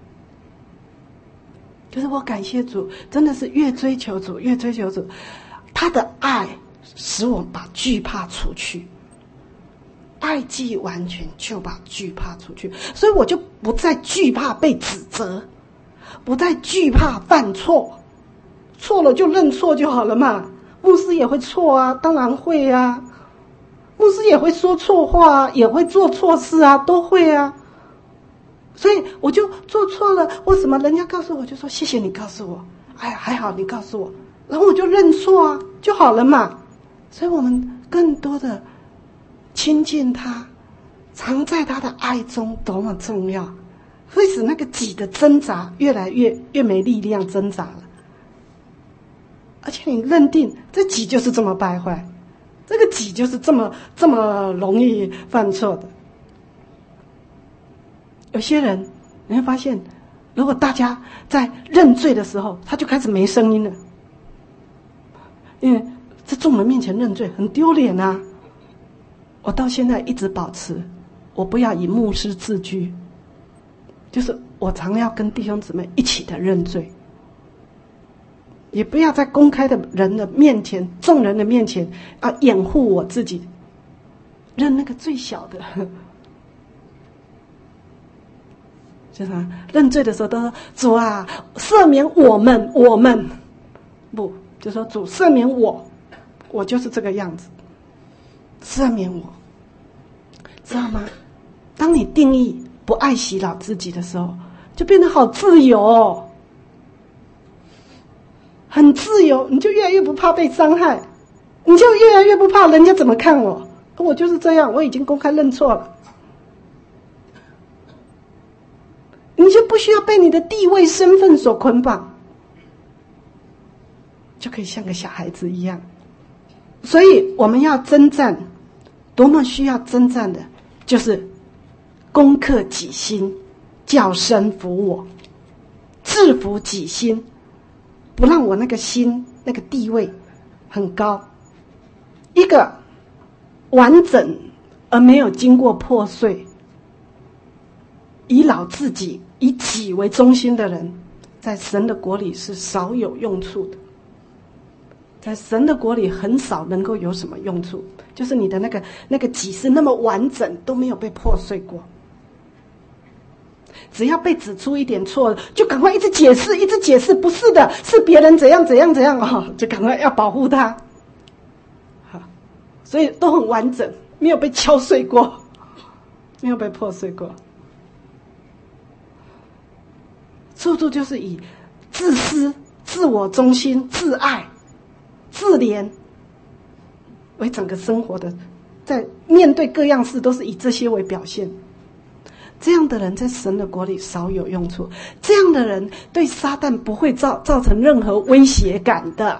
可是我感谢主，真的是越追求主，他的爱使我把惧怕除去，爱既完全，就把惧怕除去，所以我就不再惧怕被指责，不再惧怕犯错，错了就认错就好了嘛。牧师也会错啊，当然会啊，牧师也会说错话啊，也会做错事啊，都会啊。所以我就做错了，为什么人家告诉我就说谢谢你告诉我，哎呀还好你告诉我，然后我就认错啊就好了嘛。所以我们更多的亲近他，常在他的爱中多么重要，会使那个己的挣扎越来越没力量挣扎了。而且你认定这己就是这么败坏，这个己就是这么容易犯错的。有些人你会发现，如果大家在认罪的时候，他就开始没声音了，因为在众人面前认罪很丢脸啊。我到现在一直保持，我不要以牧师自居，就是我常要跟弟兄姊妹一起的认罪，也不要在公开的人的面前、众人的面前掩护我自己，认那个最小的。就是认罪的时候都说主啊赦免我们，不就说主赦免我就是这个样子，赦免我，知道吗？当你定义不爱惜老自己的时候，就变得好自由哦，很自由，你就越来越不怕被伤害，你就越来越不怕人家怎么看我，我就是这样，我已经公开认错了。你就不需要被你的地位身份所捆绑，就可以像个小孩子一样。所以我们要征战，多么需要征战的就是攻克己心，叫身服我，制服己心，不让我那个心那个地位很高，一个完整而没有经过破碎，以老自己以己为中心的人，在神的国里是少有用处的。在神的国里很少能够有什么用处，就是你的那个己是那么完整，都没有被破碎过。只要被指出一点错，就赶快一直解释，不是的，是别人怎样就赶快要保护他。好，所以都很完整，没有被敲碎过，没有被破碎过。处处就是以自私、自我中心、自爱、自怜为整个生活的，在面对各样事都是以这些为表现。这样的人在神的国里少有用处，这样的人对撒旦不会造成任何威胁感的，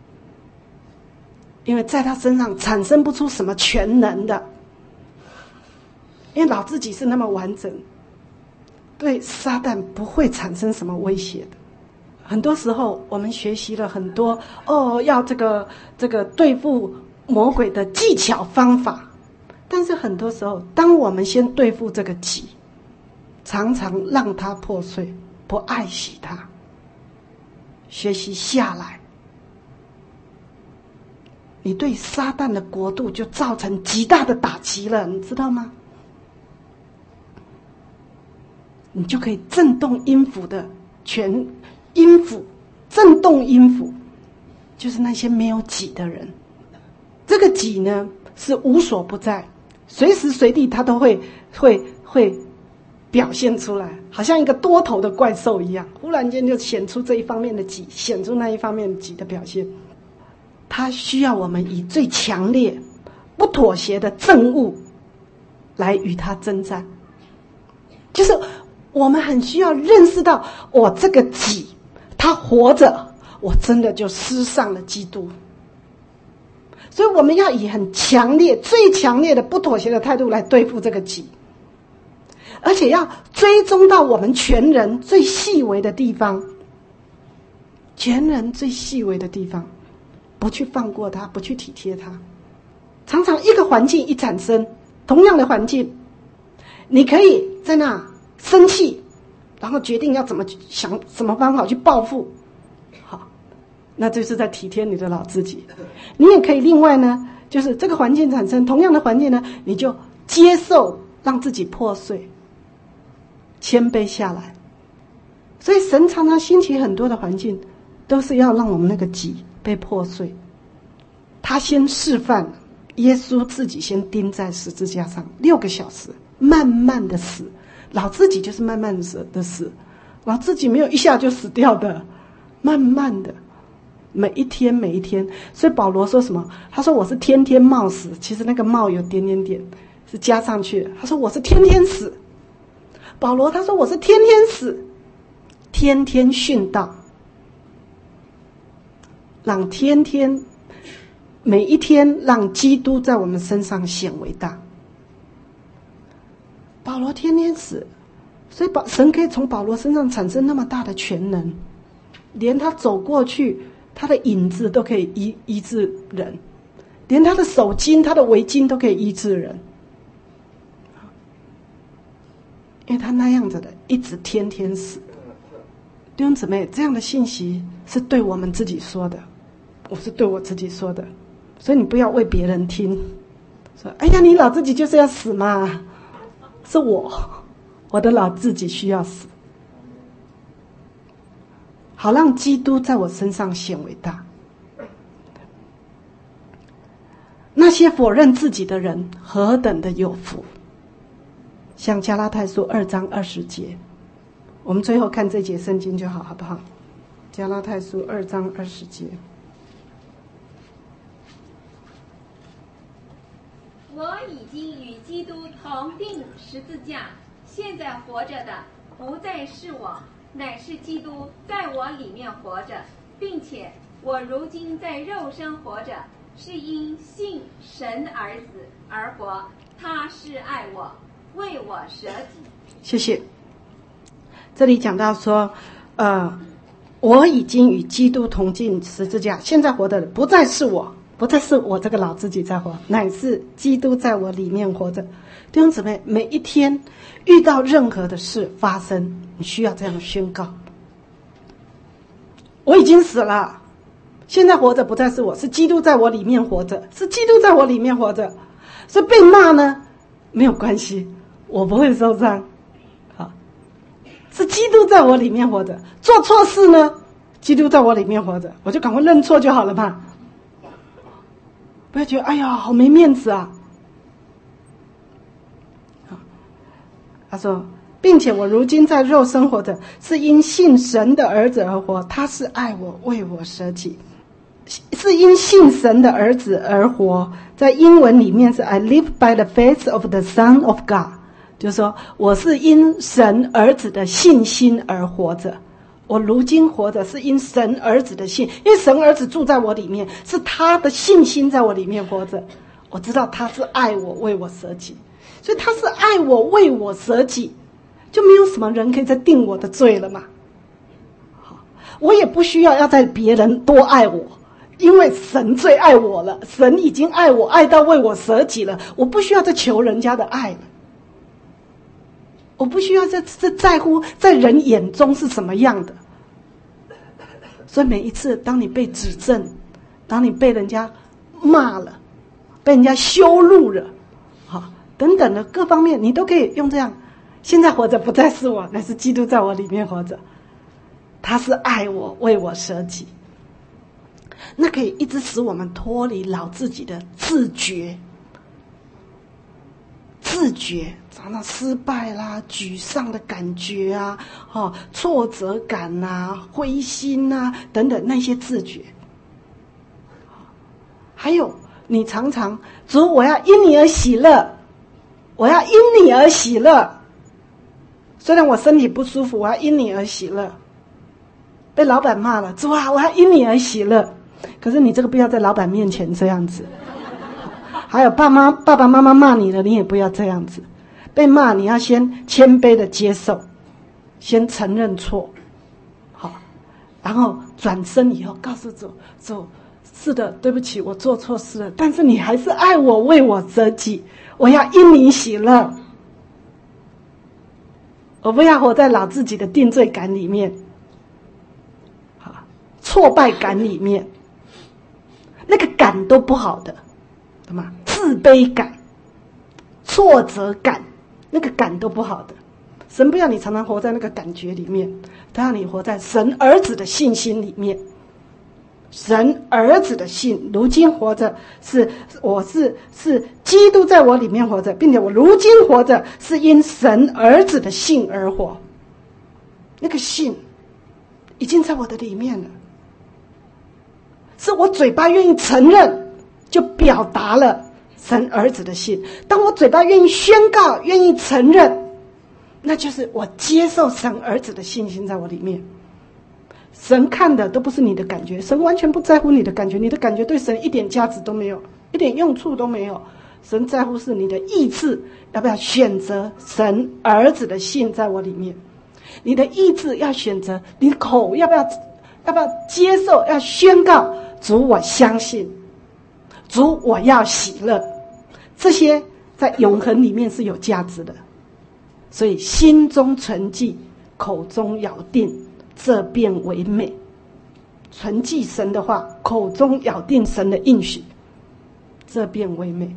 因为在他身上产生不出什么全能的，因为老自己是那么完整，对撒旦不会产生什么威胁的。很多时候我们学习了很多要这个对付魔鬼的技巧方法。但是很多时候，当我们先对付这个己，常常让它破碎，不爱惜它，学习下来，你对撒旦的国度就造成极大的打击了，你知道吗？你就可以震动阴府的全阴府，震动阴府，就是那些没有己的人。这个己呢，是无所不在，随时随地他都会表现出来，好像一个多头的怪兽一样，忽然间就显出这一方面的己，显出那一方面的己的表现。他需要我们以最强烈、不妥协的正物来与他征战，就是我们很需要认识到，我这个己他活着，我真的就失丧了基督。所以我们要以很强烈、最强烈的不妥协的态度来对付这个己，而且要追踪到我们全人最细微的地方，全人最细微的地方，不去放过他，不去体贴他。常常一个环境一产生，同样的环境，你可以在那生气，然后决定要怎么想什么方法去报复，好，那就是在体贴你的老自己。你也可以另外呢，就是这个环境产生同样的环境呢，你就接受，让自己破碎，谦卑下来。所以神常常兴起很多的环境，都是要让我们那个己被破碎。他先示范，耶稣自己先钉在十字架上6个小时，慢慢的死。老自己就是慢慢的死，老自己没有一下就死掉的，慢慢的，每一天每一天。所以保罗说什么？他说我是天天冒死，其实那个冒有点点点是加上去的。他说我是天天死。保罗他说我是天天死，天天殉道，让天天每一天让基督在我们身上显为大。保罗天天死，所以神可以从保罗身上产生那么大的全能，连他走过去，他的影子都可以医治人，连他的手巾、他的围巾都可以医治人，因为他那样子的一直天天死。弟兄姊妹，这样的信息是对我们自己说的，我是对我自己说的，所以你不要为别人听，说哎呀你老自己就是要死嘛，是我的老自己需要死，好让基督在我身上显为大。那些否认自己的人何等的有福，像加拉太书2章20节，我们最后看这节圣经就好，好不好？加拉太书2章20节。 我已经与基督同定十字架，现在活着的不再是我，乃是基督在我里面活着，并且我如今在肉身活着，是因信神的儿子而活，他是爱我，为我舍己。 谢谢。这里讲到说我已经与基督同进十字架，现在活的不再是我，不再是我这个老自己在活，乃是基督在我里面活着。弟兄姊妹，每一天遇到任何的事发生，你需要这样宣告：我已经死了，现在活着不再是我，是基督在我里面活着，是基督在我里面活着。所以被骂呢没有关系，我不会受伤，好，是基督在我里面活着。做错事呢，基督在我里面活着，我就赶快认错就好了嘛，不要觉得哎呀好没面子啊。他说，并且我如今在肉身活着，是因信神的儿子而活，他是爱我，为我舍己。是因信神的儿子而活，在英文里面是 I live by the faith of the Son of God， 就是说我是因神儿子的信心而活着。我如今活着是因神儿子的信，因为神儿子住在我里面，是他的信心在我里面活着。我知道他是爱我，为我舍己，所以他是爱我，为我舍己，就没有什么人可以再定我的罪了嘛。好，我也不需要在别人多爱我， 因为神最爱我了，神已经爱我，爱到为我舍己了，我不需要再求人家的爱了，我不需要再在乎在人眼中是什么样的。所以每一次当你被指正，当你被人家骂了，被人家羞辱了，等等的各方面，你都可以用这样：现在活着不再是我，乃是基督在我里面活着。他是爱我，为我舍己。那可以一直使我们脱离老自己的自觉，常常失败啦、沮丧的感觉啊、挫折感啊、灰心啊等等那些自觉。还有你常常主，我要因你而喜乐，我要因你而喜乐。虽然我身体不舒服，我要因你而喜乐。被老板骂了，主啊，我要因你而喜乐。可是你这个不要在老板面前这样子。还有爸爸妈妈骂你了，你也不要这样子。被骂你要先谦卑的接受，先承认错，好，然后转身以后告诉主，是的，对不起，我做错事了，但是你还是爱我，为我舍己，我要因你喜乐。我不要活在老自己的定罪感里面，挫败感里面，那个感都不好的，懂吗？自卑感、挫折感，那个感都不好的。神不要你常常活在那个感觉里面，他要你活在神儿子的信心里面。神儿子的信，如今活着是基督在我里面活着，并且我如今活着是因神儿子的信而活。那个信已经在我的里面了，是我嘴巴愿意承认，就表达了神儿子的信。当我嘴巴愿意宣告，愿意承认，那就是我接受神儿子的信心在我里面。神看的都不是你的感觉，神完全不在乎你的感觉，你的感觉对神一点价值都没有，一点用处都没有。神在乎是你的意志，要不要选择神儿子的信在我里面。你的意志要选择，你的口要不要接受，要宣告，主我相信，主我要喜乐。这些在永恒里面是有价值的。所以心中存记，口中咬定，这便为美。存记神的话，口中咬定神的应许，这便为美。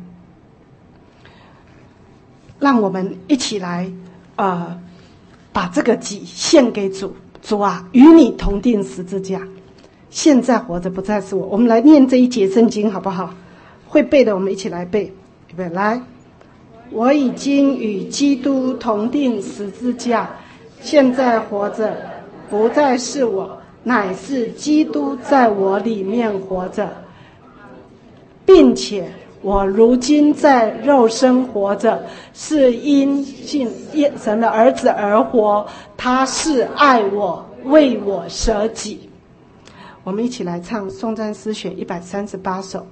让我们一起来把这个己献给主。主啊，与你同定十字架，现在活着不再是我。我们来念这一节圣经好不好？会背的我们一起来背。预备，来。我已经与基督同定十字架，现在活着不再是我，乃是基督在我里面活着，并且我如今在肉身活着，是因信神的儿子而活，他是爱我，为我舍己。我们一起来唱颂赞诗选138首。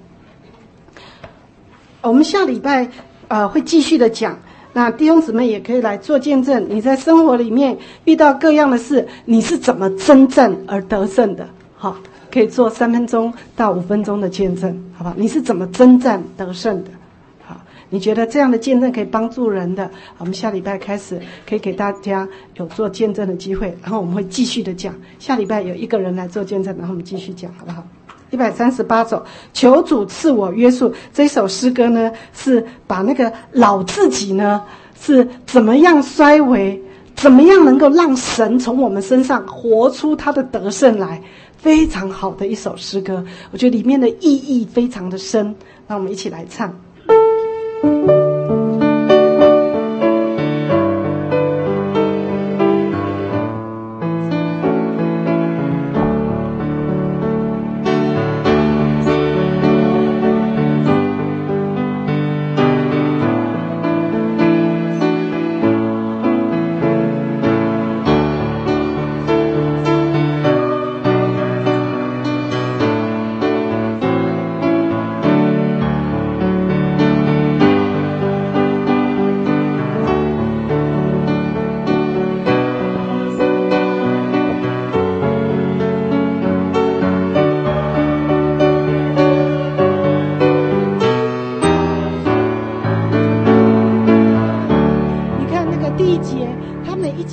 我们下礼拜会继续的讲，那弟兄姊妹也可以来做见证，你在生活里面遇到各样的事，你是怎么征战而得胜的？好，可以做3分钟到5分钟的见证，好吧？你是怎么征战得胜的？好，你觉得这样的见证可以帮助人的，我们下礼拜开始可以给大家有做见证的机会，然后我们会继续的讲。下礼拜有1个人来做见证，然后我们继续讲，好不好？138首，求主赐我约束。这首诗歌呢，是把那个老自己呢，是怎么样衰微，怎么样能够让神从我们身上活出他的得胜来，非常好的一首诗歌。我觉得里面的意义非常的深，让我们一起来唱。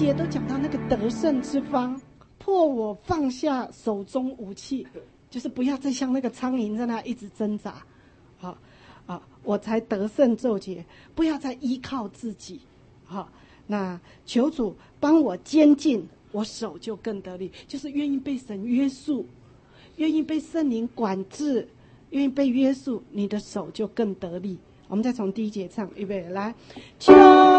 节都讲到那个得胜之方，迫我放下手中武器，就是不要再像那个苍蝇在那一直挣扎，好啊，我才得胜咒节，不要再依靠自己，好，那求主帮我坚进，我手就更得力，就是愿意被神约束，愿意被圣灵管制，愿意被约束，你的手就更得力。我们再从第一节唱，预备来，求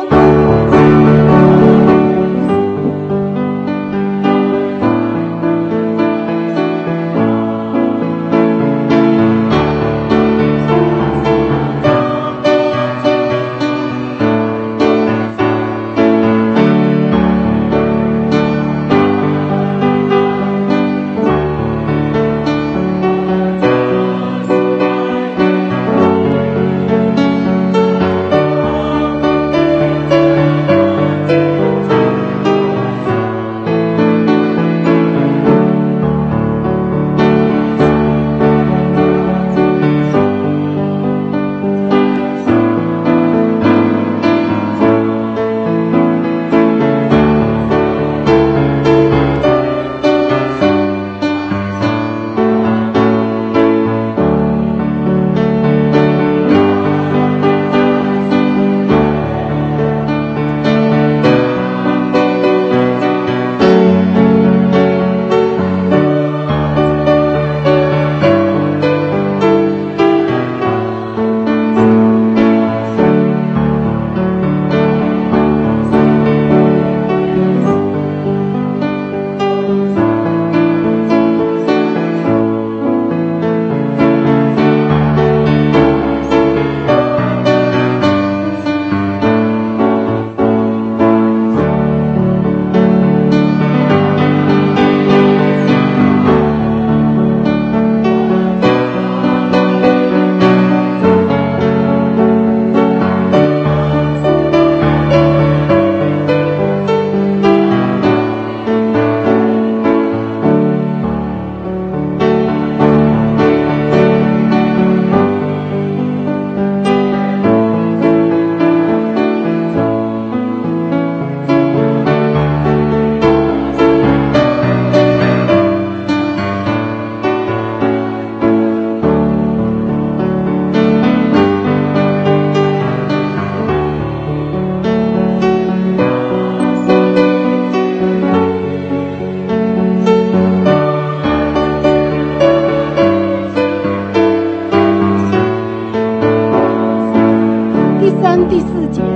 第4节。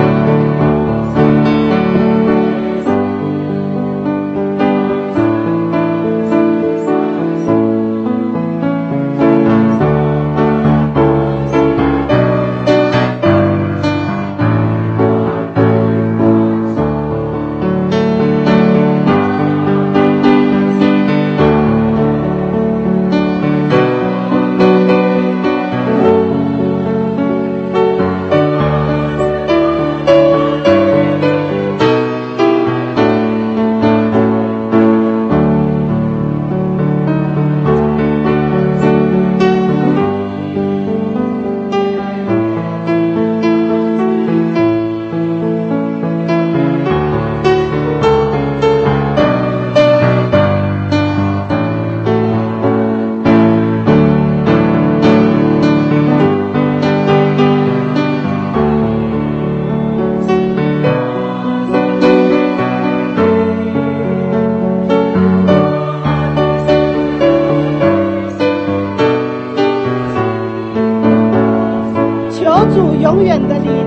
永远的灵，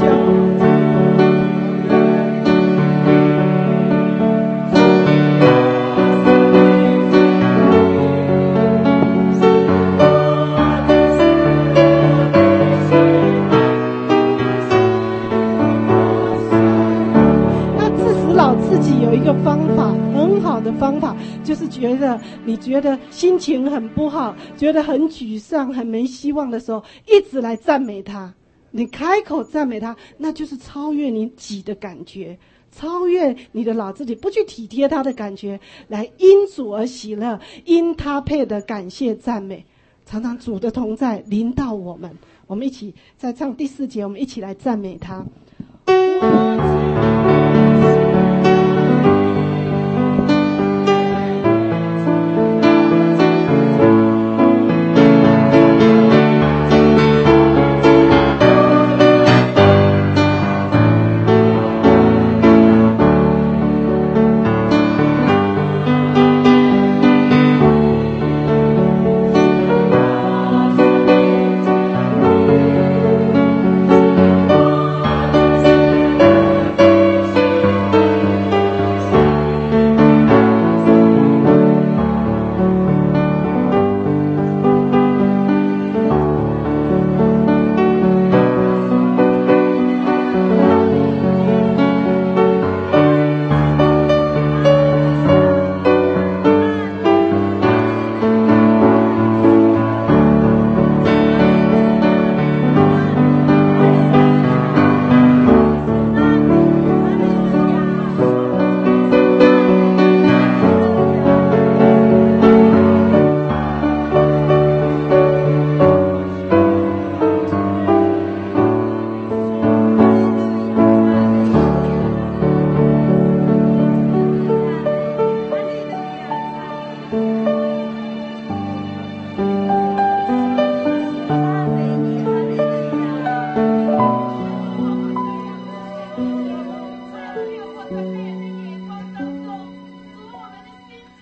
那致死老自己有一个方法，很好的方法，就是你觉得心情很不好，觉得很沮丧，很没希望的时候，一直来赞美他。你开口赞美他，那就是超越你己的感觉，超越你的老自己，不去体贴他的感觉，来因主而喜乐，因他配的感谢赞美。常常主的同在临到我们，我们一起在唱第4节，我们一起来赞美他。